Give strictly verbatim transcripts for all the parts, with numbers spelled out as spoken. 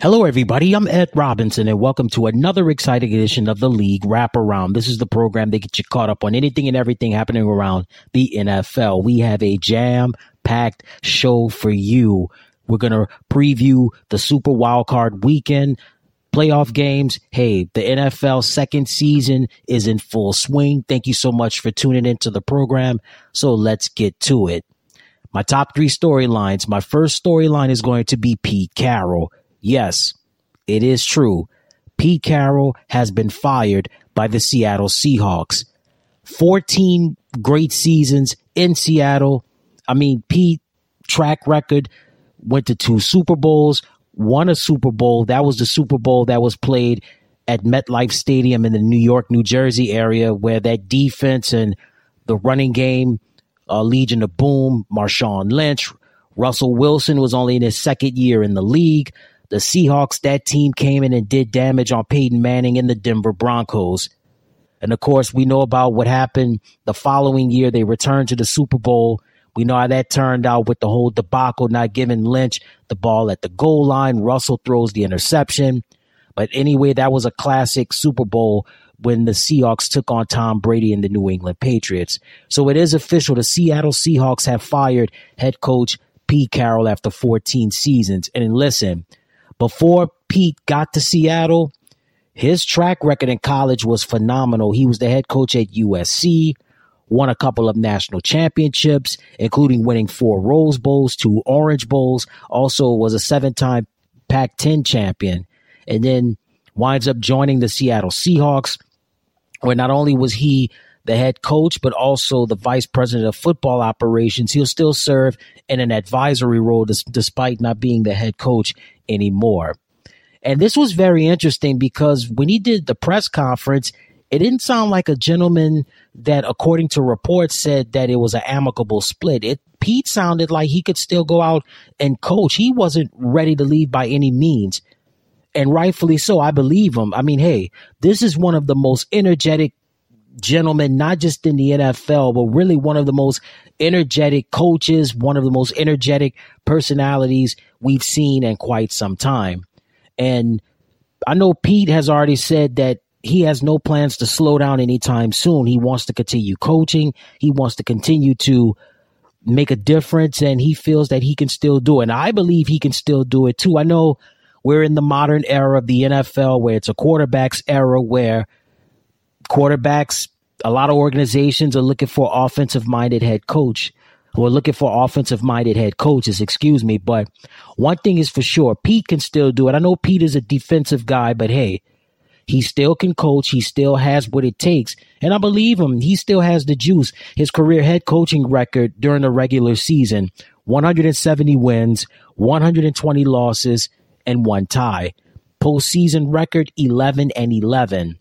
Hello, everybody. I'm Ed Robinson, and welcome to another exciting edition of the League Wraparound. This is the program that gets you caught up on anything and everything happening around the N F L. We have a jam-packed show for you. We're going to preview the Super Wildcard Weekend playoff games. Hey, the N F L second season is in full swing. Thank you so much for tuning into the program. So let's get to it. My top three storylines. My first storyline is going to be Pete Carroll. Yes, it is true. Pete Carroll has been fired by the Seattle Seahawks. fourteen great seasons in Seattle. I mean, Pete, track record, went to two Super Bowls, won a Super Bowl. That was the Super Bowl that was played at MetLife Stadium in the New York, New Jersey area, where that defense and the running game, uh, Legion of Boom, Marshawn Lynch, Russell Wilson was only in his second year in the league. The Seahawks, that team came in and did damage on Peyton Manning and the Denver Broncos. And, of course, we know about what happened the following year. They returned to the Super Bowl. We know how that turned out with the whole debacle, not giving Lynch the ball at the goal line. Russell throws the interception. But anyway, that was a classic Super Bowl when the Seahawks took on Tom Brady and the New England Patriots. So it is official. The Seattle Seahawks have fired head coach Pete Carroll after fourteen seasons. And listen, before Pete got to Seattle, his track record in college was phenomenal. He was the head coach at U S C, won a couple of national championships, including winning four Rose Bowls, two Orange Bowls, also was a seven-time Pac ten champion, and then winds up joining the Seattle Seahawks, where not only was he the head coach, but also the vice president of football operations. He'll still serve in an advisory role des- despite not being the head coach anymore. And this was very interesting because when he did the press conference, it didn't sound like a gentleman that, according to reports, said that it was an amicable split. It Pete sounded like he could still go out and coach. He wasn't ready to leave by any means. And rightfully so. I believe him. I mean, hey, this is one of the most energetic gentlemen, not just in the N F L, but really one of the most energetic coaches, one of the most energetic personalities we've seen in quite some time. And I know Pete has already said that he has no plans to slow down anytime soon. He wants to continue coaching. He wants to continue to make a difference, and he feels that he can still do it. And I believe he can still do it too. I know we're in the modern era of the N F L where it's a quarterback's era, where quarterbacks, a lot of organizations are looking for offensive-minded head coach, or looking for offensive-minded head coaches, excuse me. But one thing is for sure, Pete can still do it. I know Pete is a defensive guy, but hey, he still can coach. He still has what it takes. And I believe him. He still has the juice. His career head coaching record during the regular season, one hundred seventy wins, one hundred twenty losses, and one tie. Postseason record, eleven and eleven.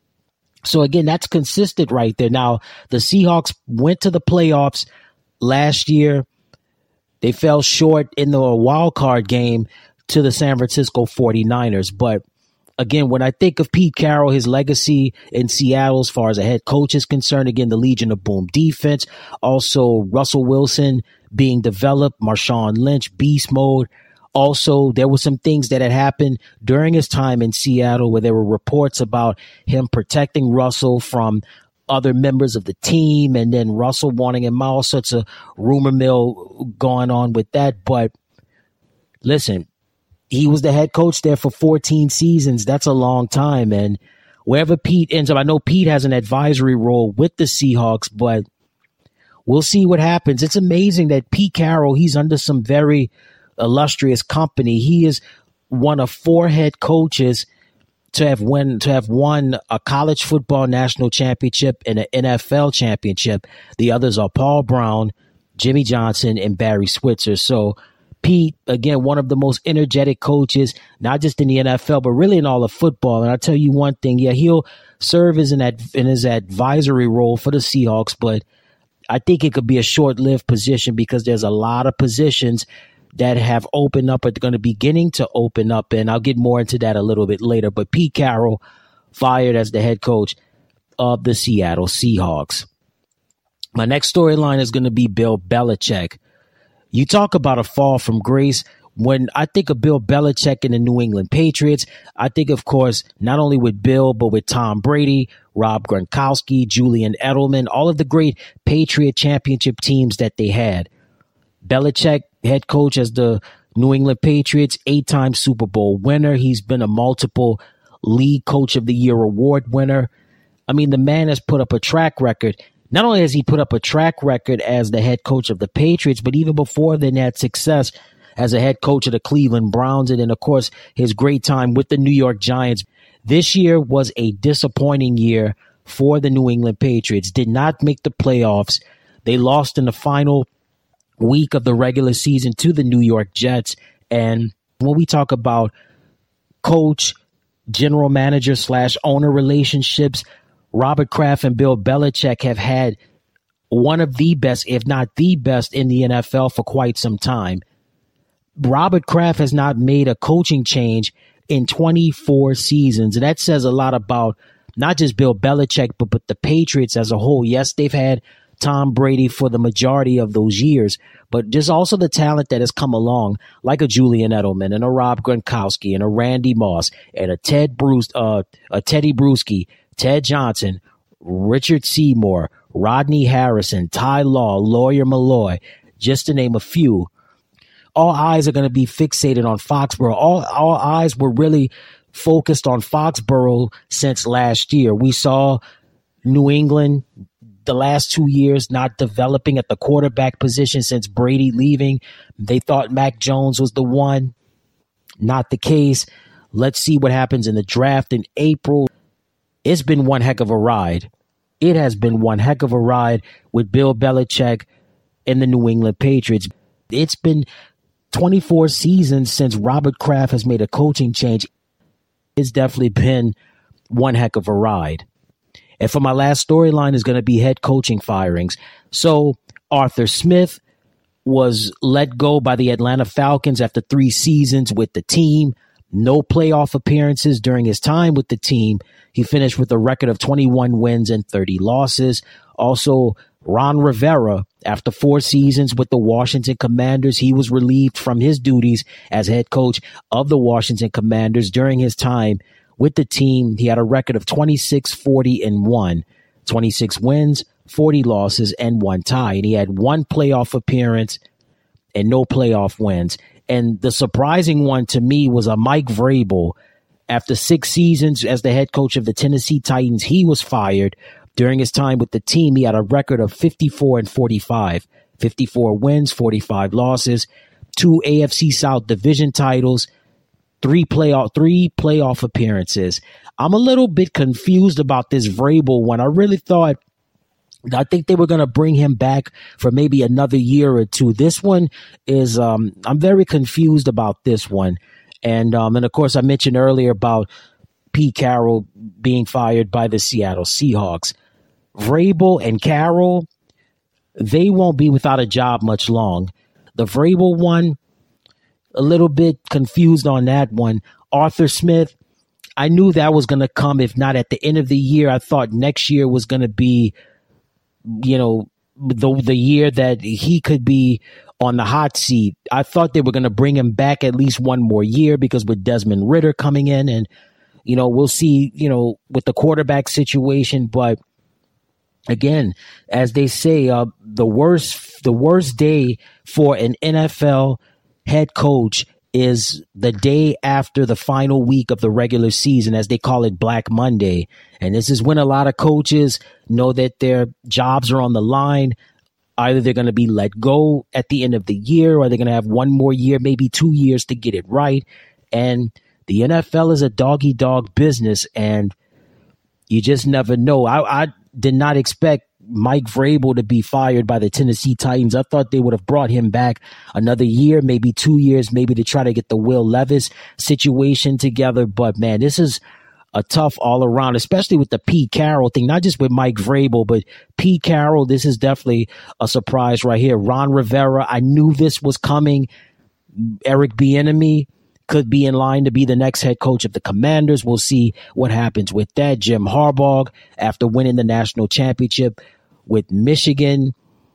So again, that's consistent right there. Now, the Seahawks went to the playoffs last year. They fell short in the wild card game to the San Francisco forty-niners. But again, when I think of Pete Carroll, his legacy in Seattle as far as a head coach is concerned, again, the Legion of Boom defense, also Russell Wilson being developed, Marshawn Lynch, beast mode. Also, there were some things that had happened during his time in Seattle where there were reports about him protecting Russell from other members of the team, and then Russell wanting him, all sorts of rumor mill going on with that. But listen, he was the head coach there for fourteen seasons. That's a long time. And wherever Pete ends up, I know Pete has an advisory role with the Seahawks, but we'll see what happens. It's amazing that Pete Carroll, he's under some very illustrious company. He is one of four head coaches to have won to have won a college football national championship and an N F L championship. The others are Paul Brown, Jimmy Johnson, and Barry Switzer. So Pete, again, one of the most energetic coaches, not just in the N F L, but really in all of football. And I'll tell you one thing, yeah, he'll serve as an ad, in his advisory role for the Seahawks, but I think it could be a short-lived position because there's a lot of positions that have opened up, are going to be beginning to open up, and I'll get more into that a little bit later. But Pete Carroll fired as the head coach of the Seattle Seahawks. My next storyline is going to be Bill Belichick. You talk about a fall from grace. When I think of Bill Belichick and the New England Patriots, I think, of course, not only with Bill, but with Tom Brady, Rob Gronkowski, Julian Edelman, all of the great Patriot championship teams that they had. Belichick, head coach as the New England Patriots, eight-time Super Bowl winner. He's been a multiple League Coach of the Year award winner. I mean, the man has put up a track record. Not only has he put up a track record as the head coach of the Patriots, but even before then had success as a head coach of the Cleveland Browns, and then, of course, his great time with the New York Giants. This year was a disappointing year for the New England Patriots. Did not make the playoffs. They lost in the final week of the regular season to the New York Jets. And when we talk about coach, general manager slash owner relationships, Robert Kraft and Bill Belichick have had one of the best, if not the best, in the N F L for quite some time. Robert Kraft has not made a coaching change in twenty-four seasons. And that says a lot about not just Bill Belichick, but, but the Patriots as a whole. Yes, they've had Tom Brady for the majority of those years, but just also the talent that has come along, like a Julian Edelman and a Rob Gronkowski and a Randy Moss and a Ted Bruce, uh, a Teddy Bruschi, Ted Johnson, Richard Seymour, Rodney Harrison, Ty Law, Lawyer Malloy, just to name a few. All eyes are going to be fixated on Foxborough. All, all eyes were really focused on Foxborough since last year. We saw New England the last two years not developing at the quarterback position since Brady leaving. They thought Mac Jones was the one. Not the case. Let's see what happens in the draft in April. It's been one heck of a ride. It has been one heck of a ride with Bill Belichick and the New England Patriots. It's been twenty-four seasons since Robert Kraft has made a coaching change. It's definitely been one heck of a ride. And for my last storyline is going to be head coaching firings. So Arthur Smith was let go by the Atlanta Falcons after three seasons with the team. No playoff appearances during his time with the team. He finished with a record of twenty-one wins and thirty losses. Also, Ron Rivera, after four seasons with the Washington Commanders, he was relieved from his duties as head coach of the Washington Commanders. During his time with the team, he had a record of twenty-six, forty, and one. twenty-six wins, forty losses, and one tie. And he had one playoff appearance and no playoff wins. And the surprising one to me was a Mike Vrabel. After six seasons as the head coach of the Tennessee Titans, he was fired. During his time with the team, he had a record of fifty-four and forty-five, fifty-four wins, forty-five losses, two A F C South division titles, three playoff, three playoff appearances. I'm a little bit confused about this Vrabel one. I really thought, I think they were going to bring him back for maybe another year or two. This one is, um, I'm very confused about this one. And, um, and of course, I mentioned earlier about Pete Carroll being fired by the Seattle Seahawks. Vrabel and Carroll, they won't be without a job much long. The Vrabel one, a little bit confused on that one. Arthur Smith, I knew that was going to come, if not at the end of the year. I thought next year was going to be, you know, the the year that he could be on the hot seat. I thought they were going to bring him back at least one more year because with Desmond Ridder coming in, and, you know, we'll see, you know, with the quarterback situation. But again, as they say, uh, the worst the worst day for an N F L head coach is the day after the final week of the regular season, as they call it, Black Monday. And this is when a lot of coaches know that their jobs are on the line. Either they're going to be let go at the end of the year, or they're going to have one more year, maybe two years to get it right. And the N F L is a dog-eat-dog business, and you just never know. I, I did not expect Mike Vrabel to be fired by the Tennessee Titans. I thought they would have brought him back another year, maybe two years, maybe to try to get the Will Levis situation together. But, man, this is a tough all around, especially with the Pete Carroll thing, not just with Mike Vrabel, but Pete Carroll. This is definitely a surprise right here. Ron Rivera, I knew this was coming. Eric Bieniemy could be in line to be the next head coach of the Commanders. We'll see what happens with that. Jim Harbaugh, after winning the national championship with Michigan,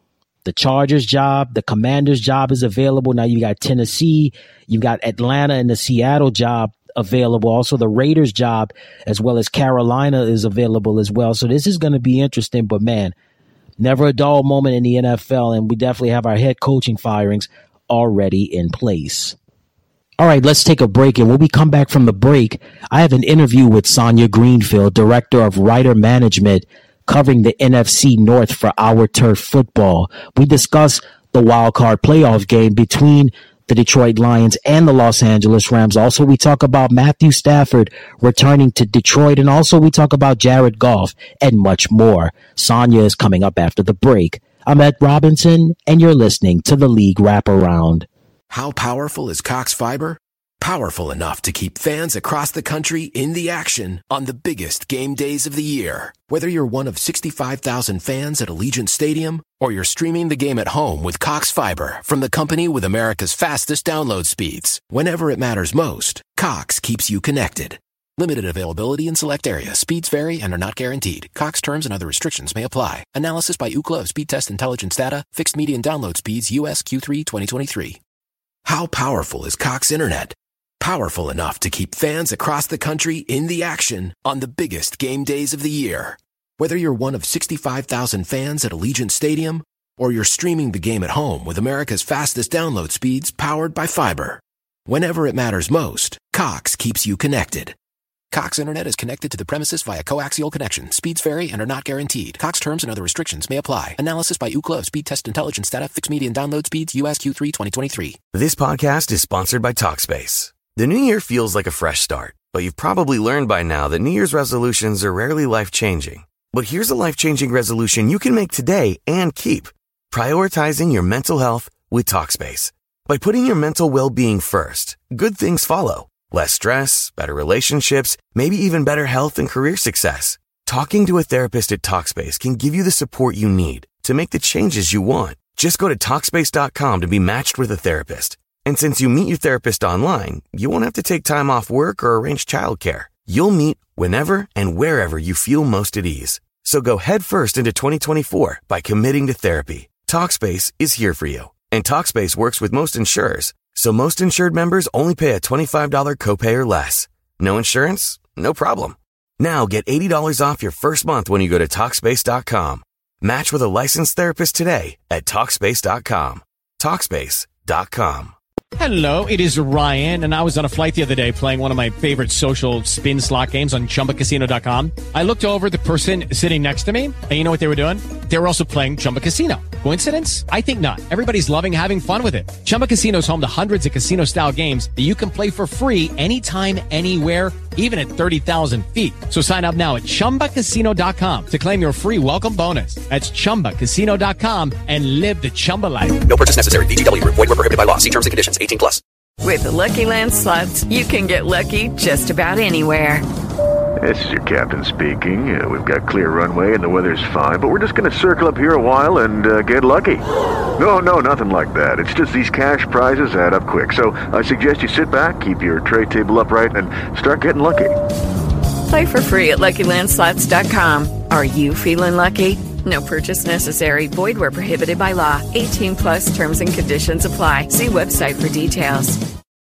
the Chargers job. The Commanders job is available. Now you got Tennessee. You got Atlanta and the Seattle job available. Also the Raiders job, as well as Carolina, is available as well. So this is going to be interesting, but man, never a dull moment in the N F L. And we definitely have our head coaching firings already in place. All right, let's take a break. And when we come back from the break, I have an interview with Sonia Greenfield, Director of Writer Management, covering the N F C North for Our Turf Football. We discuss the wild card playoff game between the Detroit Lions and the Los Angeles Rams. Also, we talk about Matthew Stafford returning to Detroit, and also we talk about Jared Goff and much more. Sonia is coming up after the break. I'm Ed Robinson, and you're listening to the League Wraparound. How powerful is Cox Fiber? Powerful enough to keep fans across the country in the action on the biggest game days of the year. Whether you're one of sixty-five thousand fans at Allegiant Stadium or you're streaming the game at home with Cox Fiber from the company with America's fastest download speeds, whenever it matters most, Cox keeps you connected. Limited availability in select areas. Speeds vary and are not guaranteed. Cox terms and other restrictions may apply. Analysis by Ookla Speed Test Intelligence data. Fixed median download speeds U S Q three twenty twenty-three. How powerful is Cox Internet? Powerful enough to keep fans across the country in the action on the biggest game days of the year. Whether you're one of sixty-five thousand fans at Allegiant Stadium or you're streaming the game at home with America's fastest download speeds powered by fiber. Whenever it matters most, Cox keeps you connected. Cox Internet is connected to the premises via coaxial connection. Speeds vary and are not guaranteed. Cox terms and other restrictions may apply. Analysis by Ookla Speed Test Intelligence data. Fixed median download speeds U S Q three twenty twenty-three. This podcast is sponsored by Talkspace. The new year feels like a fresh start, but you've probably learned by now that New Year's resolutions are rarely life-changing. But here's a life-changing resolution you can make today and keep. Prioritizing your mental health with Talkspace. By putting your mental well-being first, good things follow. Less stress, better relationships, maybe even better health and career success. Talking to a therapist at Talkspace can give you the support you need to make the changes you want. Just go to Talkspace dot com to be matched with a therapist. And since you meet your therapist online, you won't have to take time off work or arrange childcare. You'll meet whenever and wherever you feel most at ease. So go headfirst into twenty twenty-four by committing to therapy. Talkspace is here for you. And Talkspace works with most insurers. So most insured members only pay a twenty-five dollars copay or less. No insurance? No problem. Now get eighty dollars off your first month when you go to Talkspace dot com. Match with a licensed therapist today at Talkspace dot com. Talkspace dot com. Hello, it is Ryan, and I was on a flight the other day playing one of my favorite social spin slot games on Chumba Casino dot com. I looked over at the person sitting next to me, and you know what they were doing? They were also playing Chumba Casino. Coincidence? I think not. Everybody's loving having fun with it. Chumba Casino is home to hundreds of casino-style games that you can play for free anytime, anywhere, even at thirty thousand feet. So sign up now at Chumba Casino dot com to claim your free welcome bonus. That's Chumba Casino dot com and live the Chumba life. No purchase necessary. V G W. Void where prohibited by law. See terms and conditions. eighteen plus. With the Lucky Land Slots, you can get lucky just about anywhere. This is your captain speaking. Uh, we've got clear runway and the weather's fine, but we're just going to circle up here a while and uh, get lucky. No, no, nothing like that. It's just these cash prizes add up quick. So I suggest you sit back, keep your tray table upright, and start getting lucky. Play for free at Lucky Land Slots dot com. Are you feeling lucky? No purchase necessary. Void where prohibited by law. eighteen plus terms and conditions apply. See website for details.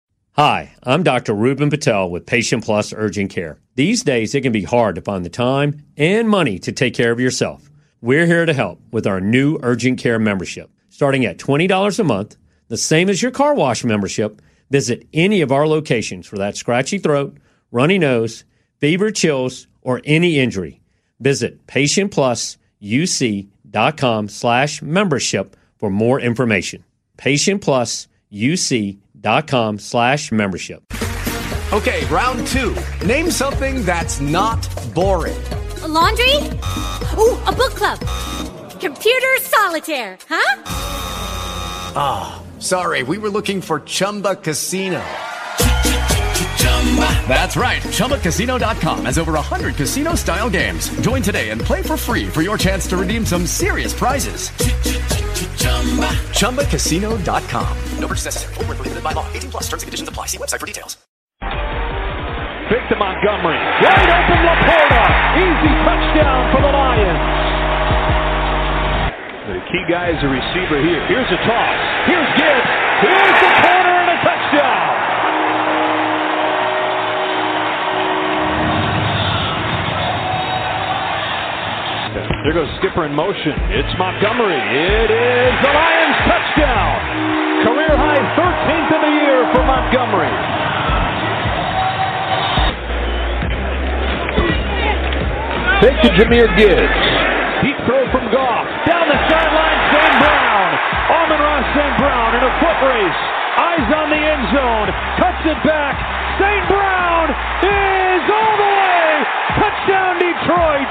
Hi, I'm Doctor Ruben Patel with Patient Plus Urgent Care. These days, it can be hard to find the time and money to take care of yourself. We're here to help with our new Urgent Care membership. Starting at twenty dollars a month, the same as your car wash membership, visit any of our locations for that scratchy throat, runny nose, fever, chills, or any injury. Visit patientplusuc.com slash membership for more information. patientplusuc.com slash membership. Okay, round two. Name something that's not boring. A laundry? Ooh, a book club. Computer solitaire, huh? Ah, oh, sorry, we were looking for Chumba Casino. That's right, Chumba Casino dot com has over one hundred casino-style games. Join today and play for free for your chance to redeem some serious prizes. Chumba Casino dot com. No purchase necessary. Void where prohibited by law. eighteen plus terms and conditions apply. See website for details. Big to Montgomery. Wide open Laporta. Easy touchdown for the Lions. The key guy is a receiver here. Here's a toss. Here's Gibbs. Here's the corner and a touchdown. There goes Skipper in motion. It's Montgomery. It is the Lions touchdown. Career high thirteenth of the year for Montgomery. Fake to Jahmyr Gibbs. Deep throw from Goff. Down the sideline, Saint Brown. Amon-Ra Saint Brown in a foot race. Eyes on the end zone. Cuts it back. Saint Brown is all the way. Touchdown, Detroit.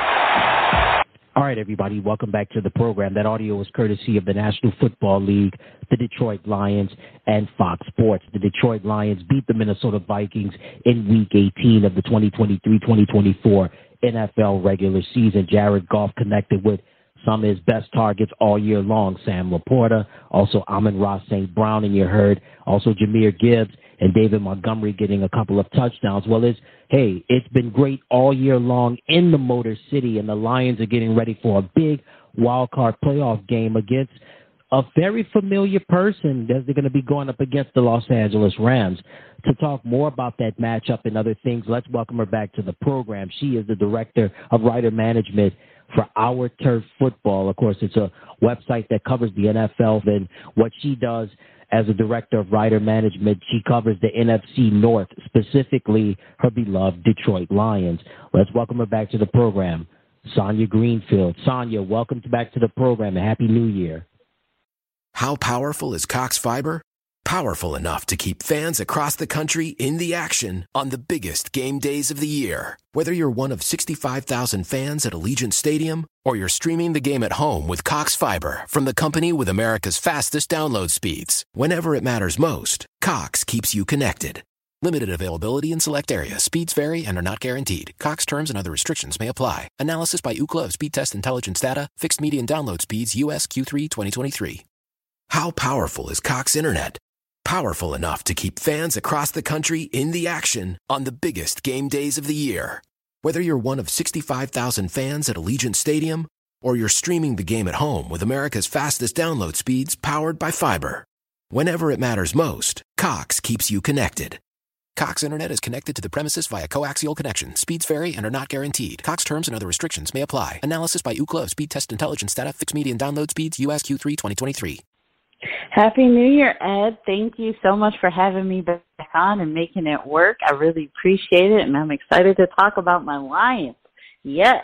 All right, everybody, welcome back to the program. That audio was courtesy of the National Football League, the Detroit Lions, and Fox Sports. The Detroit Lions beat the Minnesota Vikings in Week eighteen of the twenty twenty-three twenty twenty-four N F L regular season. Jared Goff connected with some of his best targets all year long. Sam Laporta, also Amon-Ra Saint Brown, and you heard also Jahmyr Gibbs and David Montgomery getting a couple of touchdowns. Well, it's, hey, it's been great all year long in the Motor City, and the Lions are getting ready for a big wild card playoff game against a very familiar person that they're going to be going up against the Los Angeles Rams. To talk more about that matchup and other things, let's welcome her back to the program. She is the Director of Writer Management for Our Turf Football. Of course, it's a website that covers the N F L, and what she does as a Director of Writer Management, she covers the N F C North, specifically her beloved Detroit Lions. Let's welcome her back to the program, Sonia Greenfield. Sonia, welcome back to the program, and Happy New Year. How powerful is Cox Fiber? Powerful enough to keep fans across the country in the action on the biggest game days of the year. Whether you're one of sixty-five thousand fans at Allegiant Stadium or you're streaming the game at home with Cox Fiber from the company with America's fastest download speeds, whenever it matters most, Cox keeps you connected. Limited availability in select areas. Speeds vary and are not guaranteed. Cox terms and other restrictions may apply. Analysis by Ookla of Speed Test Intelligence data. Fixed median download speeds U S Q three twenty twenty-three. How powerful is Cox Internet? Powerful enough to keep fans across the country in the action on the biggest game days of the year. Whether you're one of sixty-five thousand fans at Allegiant Stadium or you're streaming the game at home with America's fastest download speeds powered by fiber. Whenever it matters most, Cox keeps you connected. Cox Internet is connected to the premises via coaxial connection. Speeds vary and are not guaranteed. Cox terms and other restrictions may apply. Analysis by Ookla of Speed Test Intelligence data. Fixed median download speeds U S Q three twenty twenty-three. Happy New Year, Ed. Thank you so much for having me back on and making it work. I really appreciate it, and I'm excited to talk about my Lions. Yes.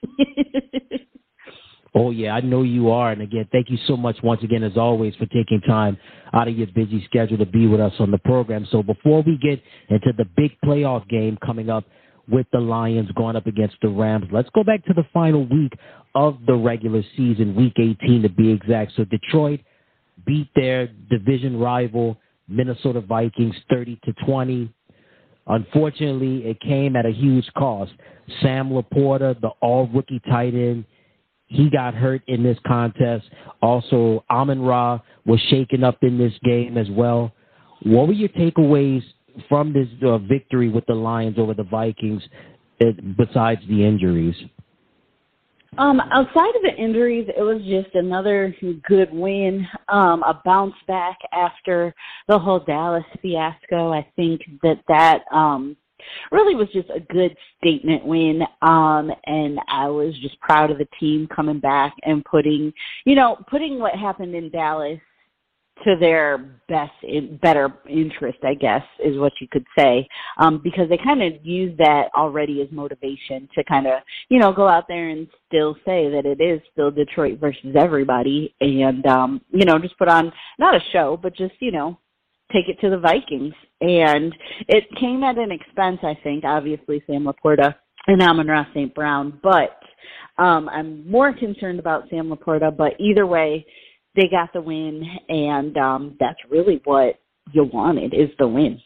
Oh, yeah, I know you are. And, again, thank you so much once again, as always, for taking time out of your busy schedule to be with us on the program. So before we get into the big playoff game coming up with the Lions going up against the Rams, let's go back to the final week of the regular season, Week eighteen to be exact. So Detroit beat their division rival Minnesota Vikings thirty to twenty. Unfortunately, it came at a huge cost. Sam Laporta, the all-rookie tight end, he got hurt in this contest. Also, Amon-Ra was shaken up in this game as well. What were your takeaways from this uh, victory with the Lions over the Vikings, uh, besides the injuries? Um, outside of the injuries, it was just another good win, um, a bounce back after the whole Dallas fiasco. I think that that um, really was just a good statement win, um, and I was just proud of the team coming back and putting, you know, putting what happened in Dallas to their best, in, better interest, I guess, is what you could say, um, because they kind of used that already as motivation to kind of, you know, go out there and still say that it is still Detroit versus everybody, and, um, you know, just put on, not a show, but just, you know, take it to the Vikings. And it came at an expense, I think, obviously, Sam Laporta and Amon-Ra Saint Brown, but um, I'm more concerned about Sam Laporta, but either way, they got the win, and um, that's really what you wanted, is the win.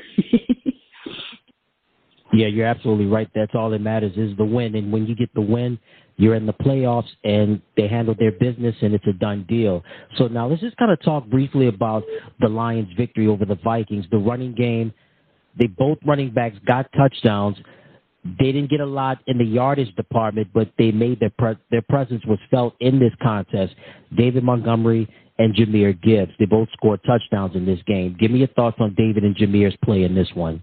Yeah, you're absolutely right. That's all that matters is the win. And when you get the win, you're in the playoffs, and they handle their business, and it's a done deal. So now let's just kind of talk briefly about the Lions' victory over the Vikings. The running game, they both running backs got touchdowns. They didn't get a lot in the yardage department, but they made their pre- their presence was felt in this contest. David Montgomery and Jahmyr Gibbs, they both scored touchdowns in this game. Give me your thoughts on David and Jahmyr's play in this one.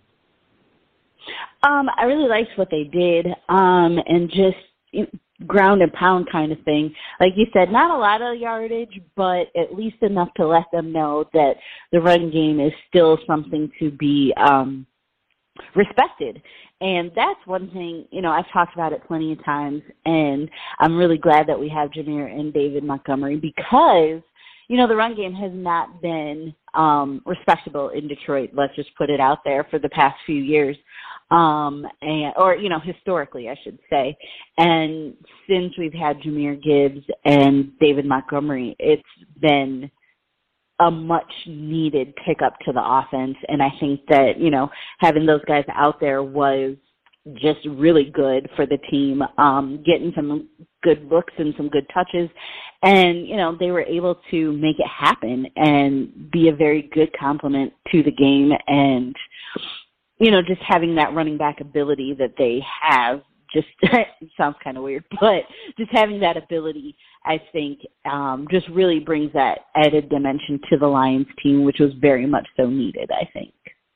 Um, I really liked what they did, um, and just you know, ground and pound kind of thing. Like you said, not a lot of yardage, but at least enough to let them know that the run game is still something to be um, respected. And that's one thing, you know, I've talked about it plenty of times, and I'm really glad that we have Jahmyr and David Montgomery because, you know, the run game has not been um, respectable in Detroit. Let's just put it out there for the past few years. Um, and, or, you know, historically, I should say. And since we've had Jahmyr Gibbs and David Montgomery, it's been a much needed pickup to the offense. And I think that, you know, having those guys out there was just really good for the team, um, getting some good looks and some good touches. And, you know, they were able to make it happen and be a very good complement to the game. And, you know, just having that running back ability that they have, just it sounds kind of weird, but just having that ability, I think, um, just really brings that added dimension to the Lions team, which was very much so needed, I think.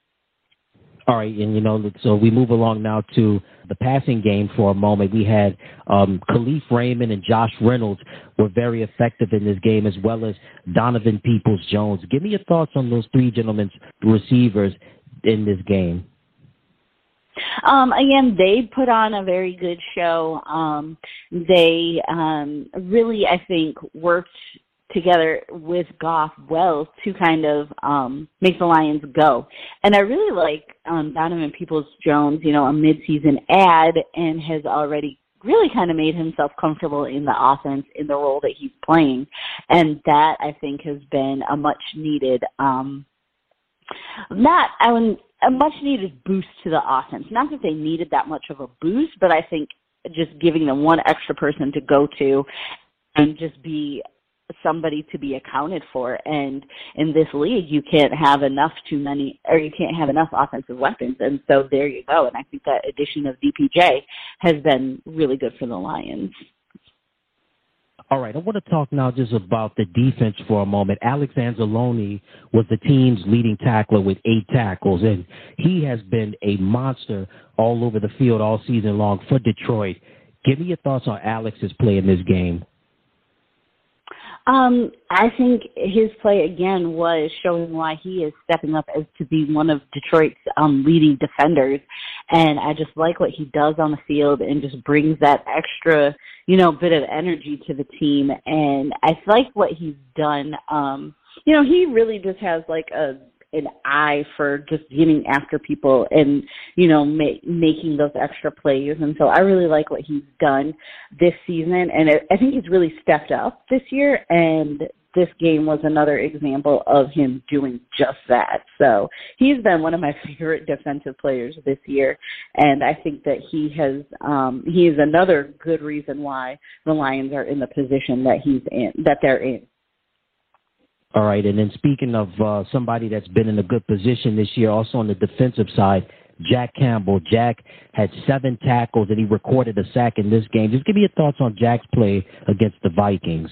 All right, and, you know, so we move along now to the passing game for a moment. We had um, Khalif Raymond and Josh Reynolds were very effective in this game, as well as Donovan Peoples-Jones. Give me your thoughts on those three gentlemen's receivers in this game. Um, again, they put on a very good show. Um, they um, really, I think, worked together with Goff well to kind of um, make the Lions go. And I really like um, Donovan Peoples-Jones, you know, a midseason ad, and has already really kind of made himself comfortable in the offense in the role that he's playing. And that, I think, has been a much needed um, not I would, a much needed boost to the offense. Not that they needed that much of a boost, but I think just giving them one extra person to go to and just be somebody to be accounted for. And in this league, you can't have enough too many, or you can't have enough offensive weapons. And so there you go. And I think that addition of D P J has been really good for the Lions. All right, I want to talk now just about the defense for a moment. Alex Anzalone was the team's leading tackler with eight tackles, and he has been a monster all over the field all season long for Detroit. Give me your thoughts on Alex's play in this game. Um, I think his play, again, was showing why he is stepping up as to be one of Detroit's um, leading defenders. And I just like what he does on the field and just brings that extra, you know, bit of energy to the team. And I like what he's done. Um, you know, he really just has like a an eye for just getting after people and, you know, ma- making those extra plays. And so I really like what he's done this season. And it, I think he's really stepped up this year. And this game was another example of him doing just that. So he's been one of my favorite defensive players this year. And I think that he has, um, he is another good reason why the Lions are in the position that he's in, that they're in. All right, and then speaking of uh, somebody that's been in a good position this year, also on the defensive side, Jack Campbell. Jack had seven tackles, and he recorded a sack in this game. Just give me your thoughts on Jack's play against the Vikings.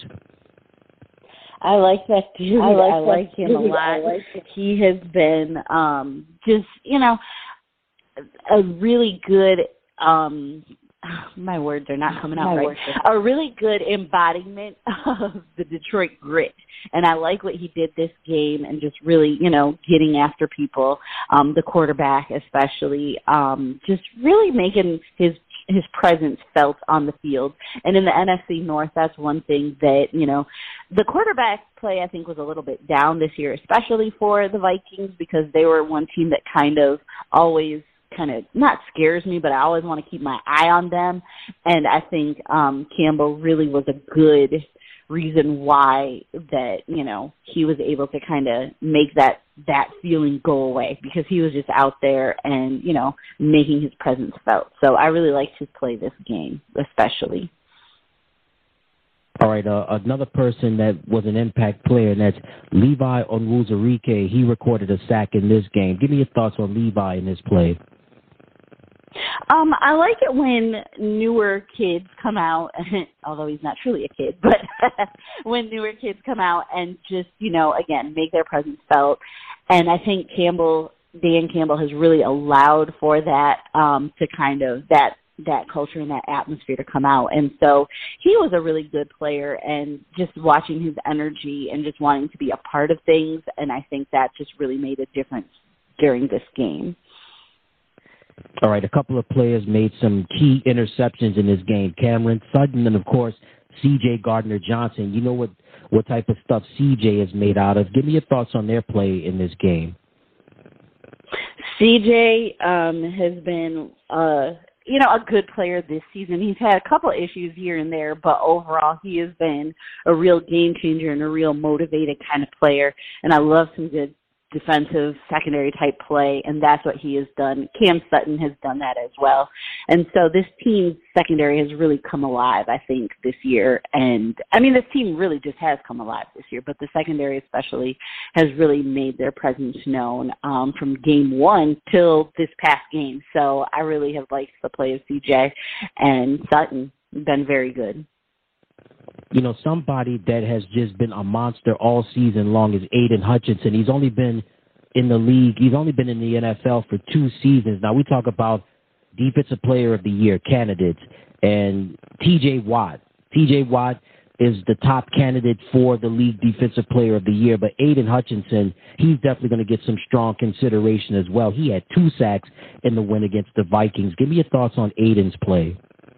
I like that dude. I like, I like him dude. a lot. Like he has been um, just, you know, a really good um, – my words are not coming out my right. A really good embodiment of the Detroit grit. And I like what he did this game and just really, you know, getting after people, um, the quarterback especially, um, just really making his his presence felt on the field. And in the N F C North, that's one thing that, you know, the quarterback play I think was a little bit down this year, especially for the Vikings, because they were one team that kind of always kind of not scares me, but I always want to keep my eye on them. And I think um, Campbell really was a good reason why that, you know, he was able to kind of make that, that feeling go away, because he was just out there and, you know, making his presence felt. So I really liked his play this game, especially. All right, uh, another person that was an impact player, and that's Levi Onwuzurike. He recorded a sack in this game. Give me your thoughts on Levi in this play. Um, I like it when newer kids come out, although he's not truly a kid, but when newer kids come out and just, you know, again, make their presence felt. And I think Campbell, Dan Campbell has really allowed for that um, to kind of, that that culture and that atmosphere to come out. And so he was a really good player, and just watching his energy and just wanting to be a part of things. And I think that just really made a difference during this game. All right, a couple of players made some key interceptions in this game. Cameron Sutton and, of course, C J Gardner-Johnson. You know what, what type of stuff C J is made out of. Give me your thoughts on their play in this game. C J um, has been uh, you know, a good player this season. He's had a couple of issues here and there, but overall he has been a real game changer and a real motivated kind of player. And I love some good defensive secondary type play, and that's what he has done. Cam Sutton has done that as well. And so this team's secondary has really come alive, I think, this year. And I mean, this team really just has come alive this year, but the secondary especially has really made their presence known um, from game one till this past game. So I really have liked the play of C J and Sutton. Been very good. You know, somebody that has just been a monster all season long is Aiden Hutchinson. He's only been in the league. He's only been in the N F L for two seasons. Now, we talk about Defensive Player of the Year candidates and T J Watt. T J Watt is the top candidate for the league Defensive Player of the Year, but Aiden Hutchinson, he's definitely going to get some strong consideration as well. He had two sacks in the win against the Vikings. Give me your thoughts on Aiden's play.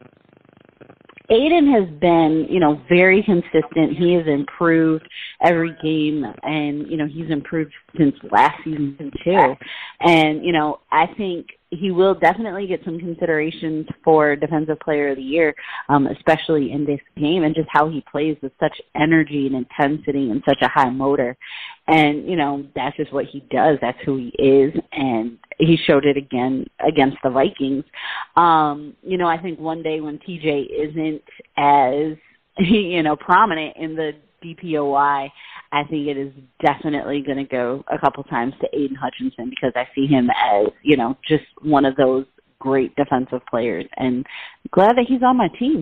Aiden has been, you know, very consistent. He has improved every game, and, you know, he's improved since last season too. And, you know, I think he will definitely get some consideration for Defensive Player of the Year, um, especially in this game, and just how he plays with such energy and intensity and such a high motor. And, you know, that's just what he does. That's who he is. And he showed it again against the Vikings. Um, you know, I think one day when T J isn't as, you know, prominent in the D P O Y, I think it is definitely going to go a couple times to Aiden Hutchinson, because I see him as, you know, just one of those great defensive players. And I'm glad that he's on my team.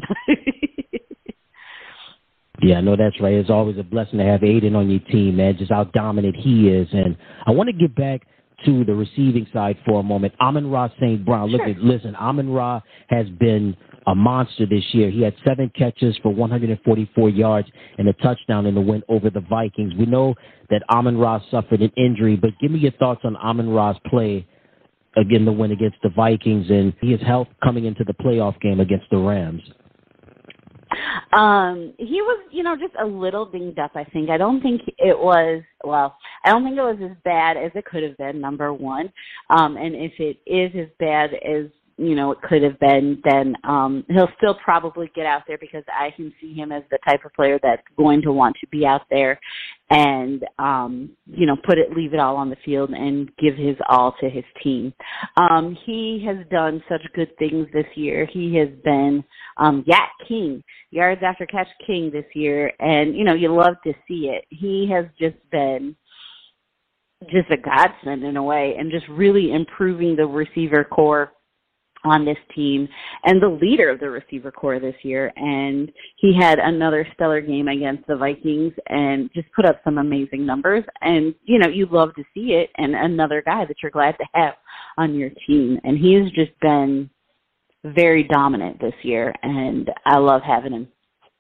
Yeah, I know that's right. It's always a blessing to have Aiden on your team, man, just how dominant he is. And I want to get back to the receiving side for a moment. Amon-Ra Saint Brown. Look Sure. at, listen, Amon-Ra has been a monster this year. He had seven catches for one hundred forty-four yards and a touchdown in the win over the Vikings. We know that Amon-Ra suffered an injury, but give me your thoughts on Amon-Ra's play again, the win against the Vikings, and his health coming into the playoff game against the Rams. Um, he was, you know, just a little dinged up, I think. I don't think it was, well, I don't think it was as bad as it could have been, number one. Um, and if it is as bad as, you know, it could have been, then um, he'll still probably get out there, because I can see him as the type of player that's going to want to be out there and, um, you know, put it, leave it all on the field and give his all to his team. Um, he has done such good things this year. He has been um, Yak King, yards after catch king this year, and, you know, you love to see it. He has just been just a godsend in a way, and just really improving the receiver core on this team and the leader of the receiver core this year. And he had another stellar game against the Vikings and just put up some amazing numbers. And, you know, you love to see it, and another guy that you're glad to have on your team. And he has just been very dominant this year, and I love having him.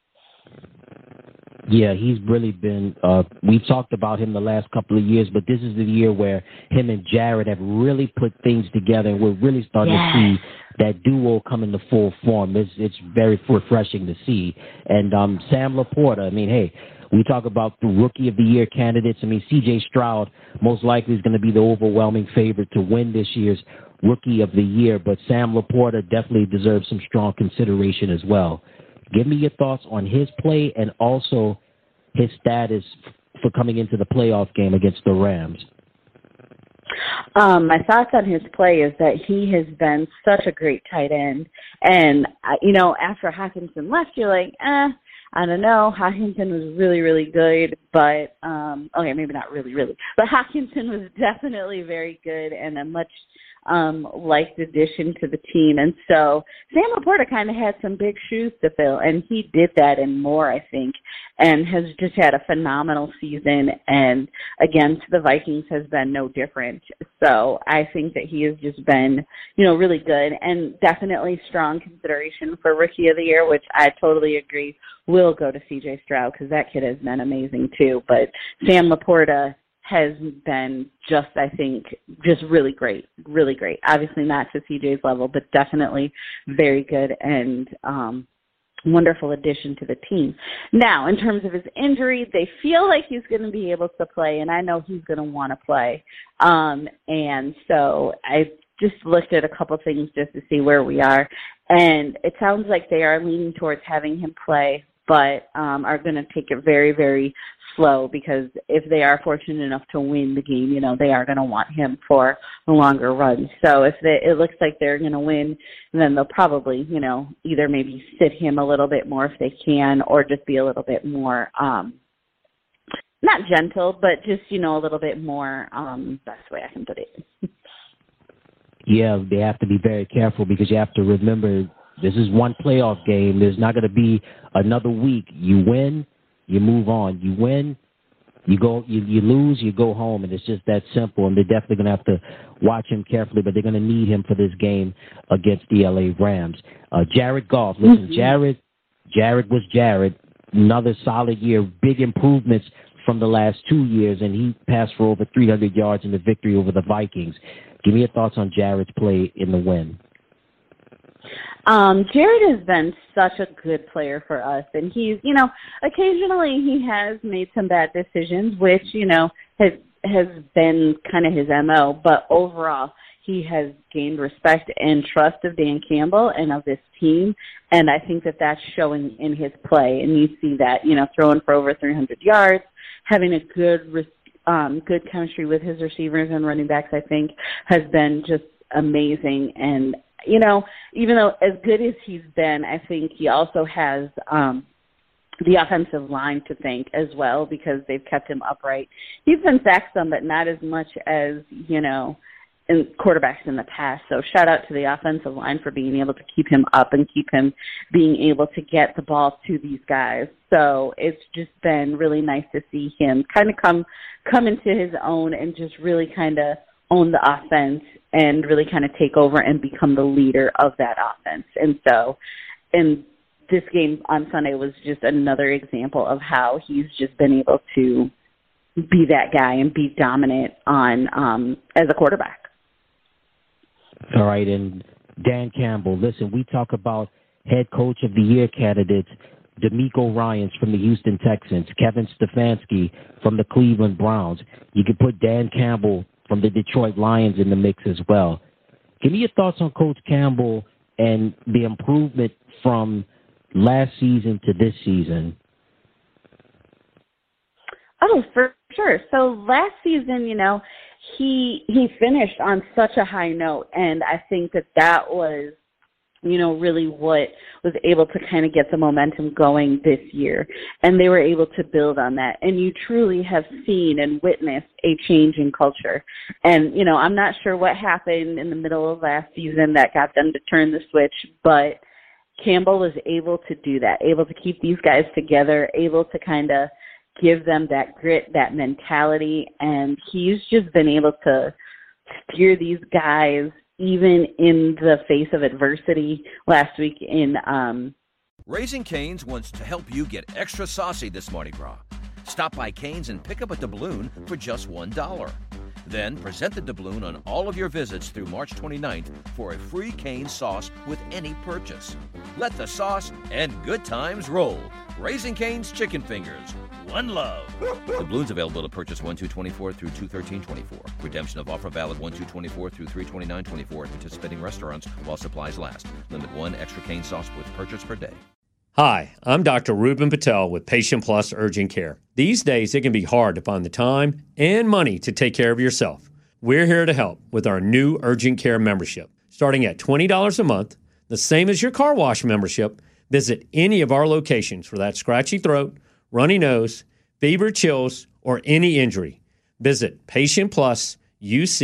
Yeah, he's really been, uh, we've talked about him the last couple of years, but this is the year where him and Jared have really put things together, and we're really starting yes. to see that duo come into full form. It's, it's very refreshing to see. And um, Sam Laporta, I mean, hey, we talk about the Rookie of the Year candidates. I mean, C J Stroud most likely is going to be the overwhelming favorite to win this year's Rookie of the Year, but Sam Laporta definitely deserves some strong consideration as well. Give me your thoughts on his play and also his status for coming into the playoff game against the Rams. Um, my thoughts on his play is that he has been such a great tight end. And, uh, you know, after Hockenson left, you're like, eh, I don't know. Hockenson was really, really good, but, um, okay, maybe not really, really. But Hockenson was definitely very good and a much um, liked addition to the team. And so Sam Laporta kind of had some big shoes to fill, and he did that and more, I think, and has just had a phenomenal season. And again, to the Vikings has been no different. So I think that he has just been, you know, really good and definitely strong consideration for Rookie of the Year, which I totally agree will go to C J Stroud because that kid has been amazing too. But Sam Laporta has been just, I think, just really great, really great. Obviously not to C J's level, but definitely very good and um, wonderful addition to the team. Now, in terms of his injury, they feel like he's going to be able to play, and I know he's going to want to play. Um, and so I just looked at a couple things just to see where we are, and it sounds like they are leaning towards having him play, but um, are going to take it very, very slow because if they are fortunate enough to win the game, you know, they are going to want him for a longer run. So if they, it looks like they're going to win, then they'll probably, you know, either maybe sit him a little bit more if they can or just be a little bit more, um, not gentle, but just, you know, a little bit more, um, best way I can put it. Yeah, they have to be very careful because you have to remember this is one playoff game. There's not going to be another week. You win, you move on. You win, you go. You, you lose, you go home, and it's just that simple. And they're definitely going to have to watch him carefully, but they're going to need him for this game against the L A Rams. Uh, Jared Goff, listen, mm-hmm. Jared, Jared was Jared. Another solid year, big improvements from the last two years, and he passed for over three hundred yards in the victory over the Vikings. Give me your thoughts on Jared's play in the win. Um, Jared has been such a good player for us, and he's, you know, occasionally he has made some bad decisions, which, you know, has has been kind of his M O, but overall he has gained respect and trust of Dan Campbell and of this team, and I think that that's showing in his play, and you see that, you know, throwing for over three hundred yards, having a good um, good chemistry with his receivers and running backs, I think, has been just amazing. And you know, even though as good as he's been, I think he also has um, the offensive line to thank as well because they've kept him upright. He's been sacked some, but not as much as, you know, in quarterbacks in the past. So shout out to the offensive line for being able to keep him up and keep him being able to get the ball to these guys. So it's just been really nice to see him kind of come come into his own and just really kind of own the offense and really kind of take over and become the leader of that offense. And so, and this game on Sunday was just another example of how he's just been able to be that guy and be dominant on um, as a quarterback. All right, and Dan Campbell, listen, we talk about head coach of the year candidates, DeMeco Ryans from the Houston Texans, Kevin Stefanski from the Cleveland Browns. You could put Dan Campbell from the Detroit Lions in the mix as well. Give me your thoughts on Coach Campbell and the improvement from last season to this season. Oh, for sure. So last season, you know, he he finished on such a high note, and I think that that was, you know, really what was able to kind of get the momentum going this year. And they were able to build on that. And you truly have seen and witnessed a change in culture. And, you know, I'm not sure what happened in the middle of last season that got them to turn the switch, but Campbell was able to do that, able to keep these guys together, able to kind of give them that grit, that mentality. And he's just been able to steer these guys even in the face of adversity last week in um Raising Cane's wants to help you get extra saucy this Mardi Gras. Stop by Cane's and pick up a doubloon for just one dollar. Then present the doubloon on all of your visits through March twenty-ninth for a free Cane's sauce with any purchase. Let the sauce and good times roll. Raising Cane's Chicken Fingers. One love. Doubloons available to purchase one two twenty-four through two thirteen twenty-four. Redemption of offer valid one two twenty-four through three twenty-nine twenty-four at participating restaurants while supplies last. Limit one extra Cane sauce with purchase per day. Hi, I'm Doctor Ruben Patel with Patient Plus Urgent Care. These days, it can be hard to find the time and money to take care of yourself. We're here to help with our new Urgent Care membership. Starting at twenty dollars a month, the same as your car wash membership, visit any of our locations for that scratchy throat, runny nose, fever, chills, or any injury. Visit patient plus u c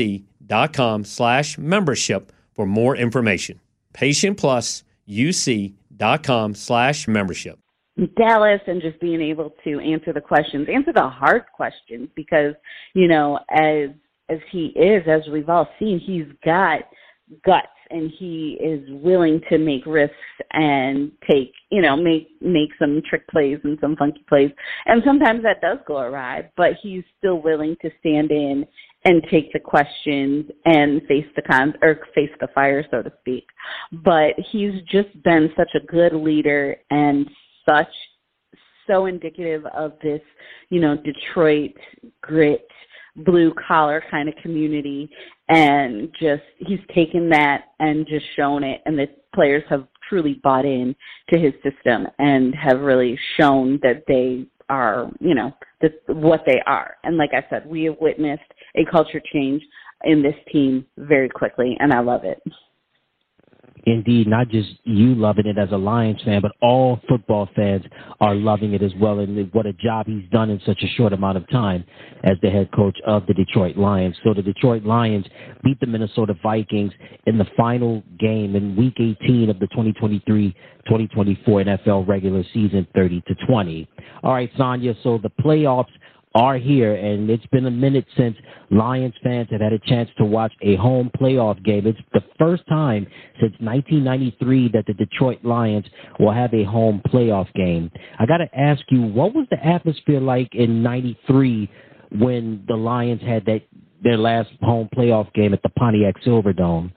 dot com slash membership for more information. Patient Plus U C dot com slash membership. Dallas, and just being able to answer the questions, answer the hard questions, because, you know, as as he is, as we've all seen, he's got guts, and he is willing to make risks and take, you know, make make some trick plays and some funky plays. And sometimes that does go awry, but he's still willing to stand in and take the questions and face the cons or face the fire, so to speak. But he's just been such a good leader and such so indicative of this, you know, Detroit grit, blue collar kind of community, and just he's taken that and just shown it, and the players have truly bought in to his system and have really shown that they are, you know, that what they are. And like I said, we have witnessed a culture change in this team very quickly, and I love it. Indeed, not just you loving it as a Lions fan, but all football fans are loving it as well. And what a job he's done in such a short amount of time as the head coach of the Detroit Lions. So the Detroit Lions beat the Minnesota Vikings in the final game in Week eighteen of the twenty twenty-three twenty twenty-four N F L regular season, thirty to twenty. All right, Sonia, so the playoffs are here, and it's been a minute since Lions fans have had a chance to watch a home playoff game. It's the first time since nineteen ninety-three that the Detroit Lions will have a home playoff game. I got to ask you, what was the atmosphere like in ninety-three when the Lions had that their last home playoff game at the Pontiac Silverdome?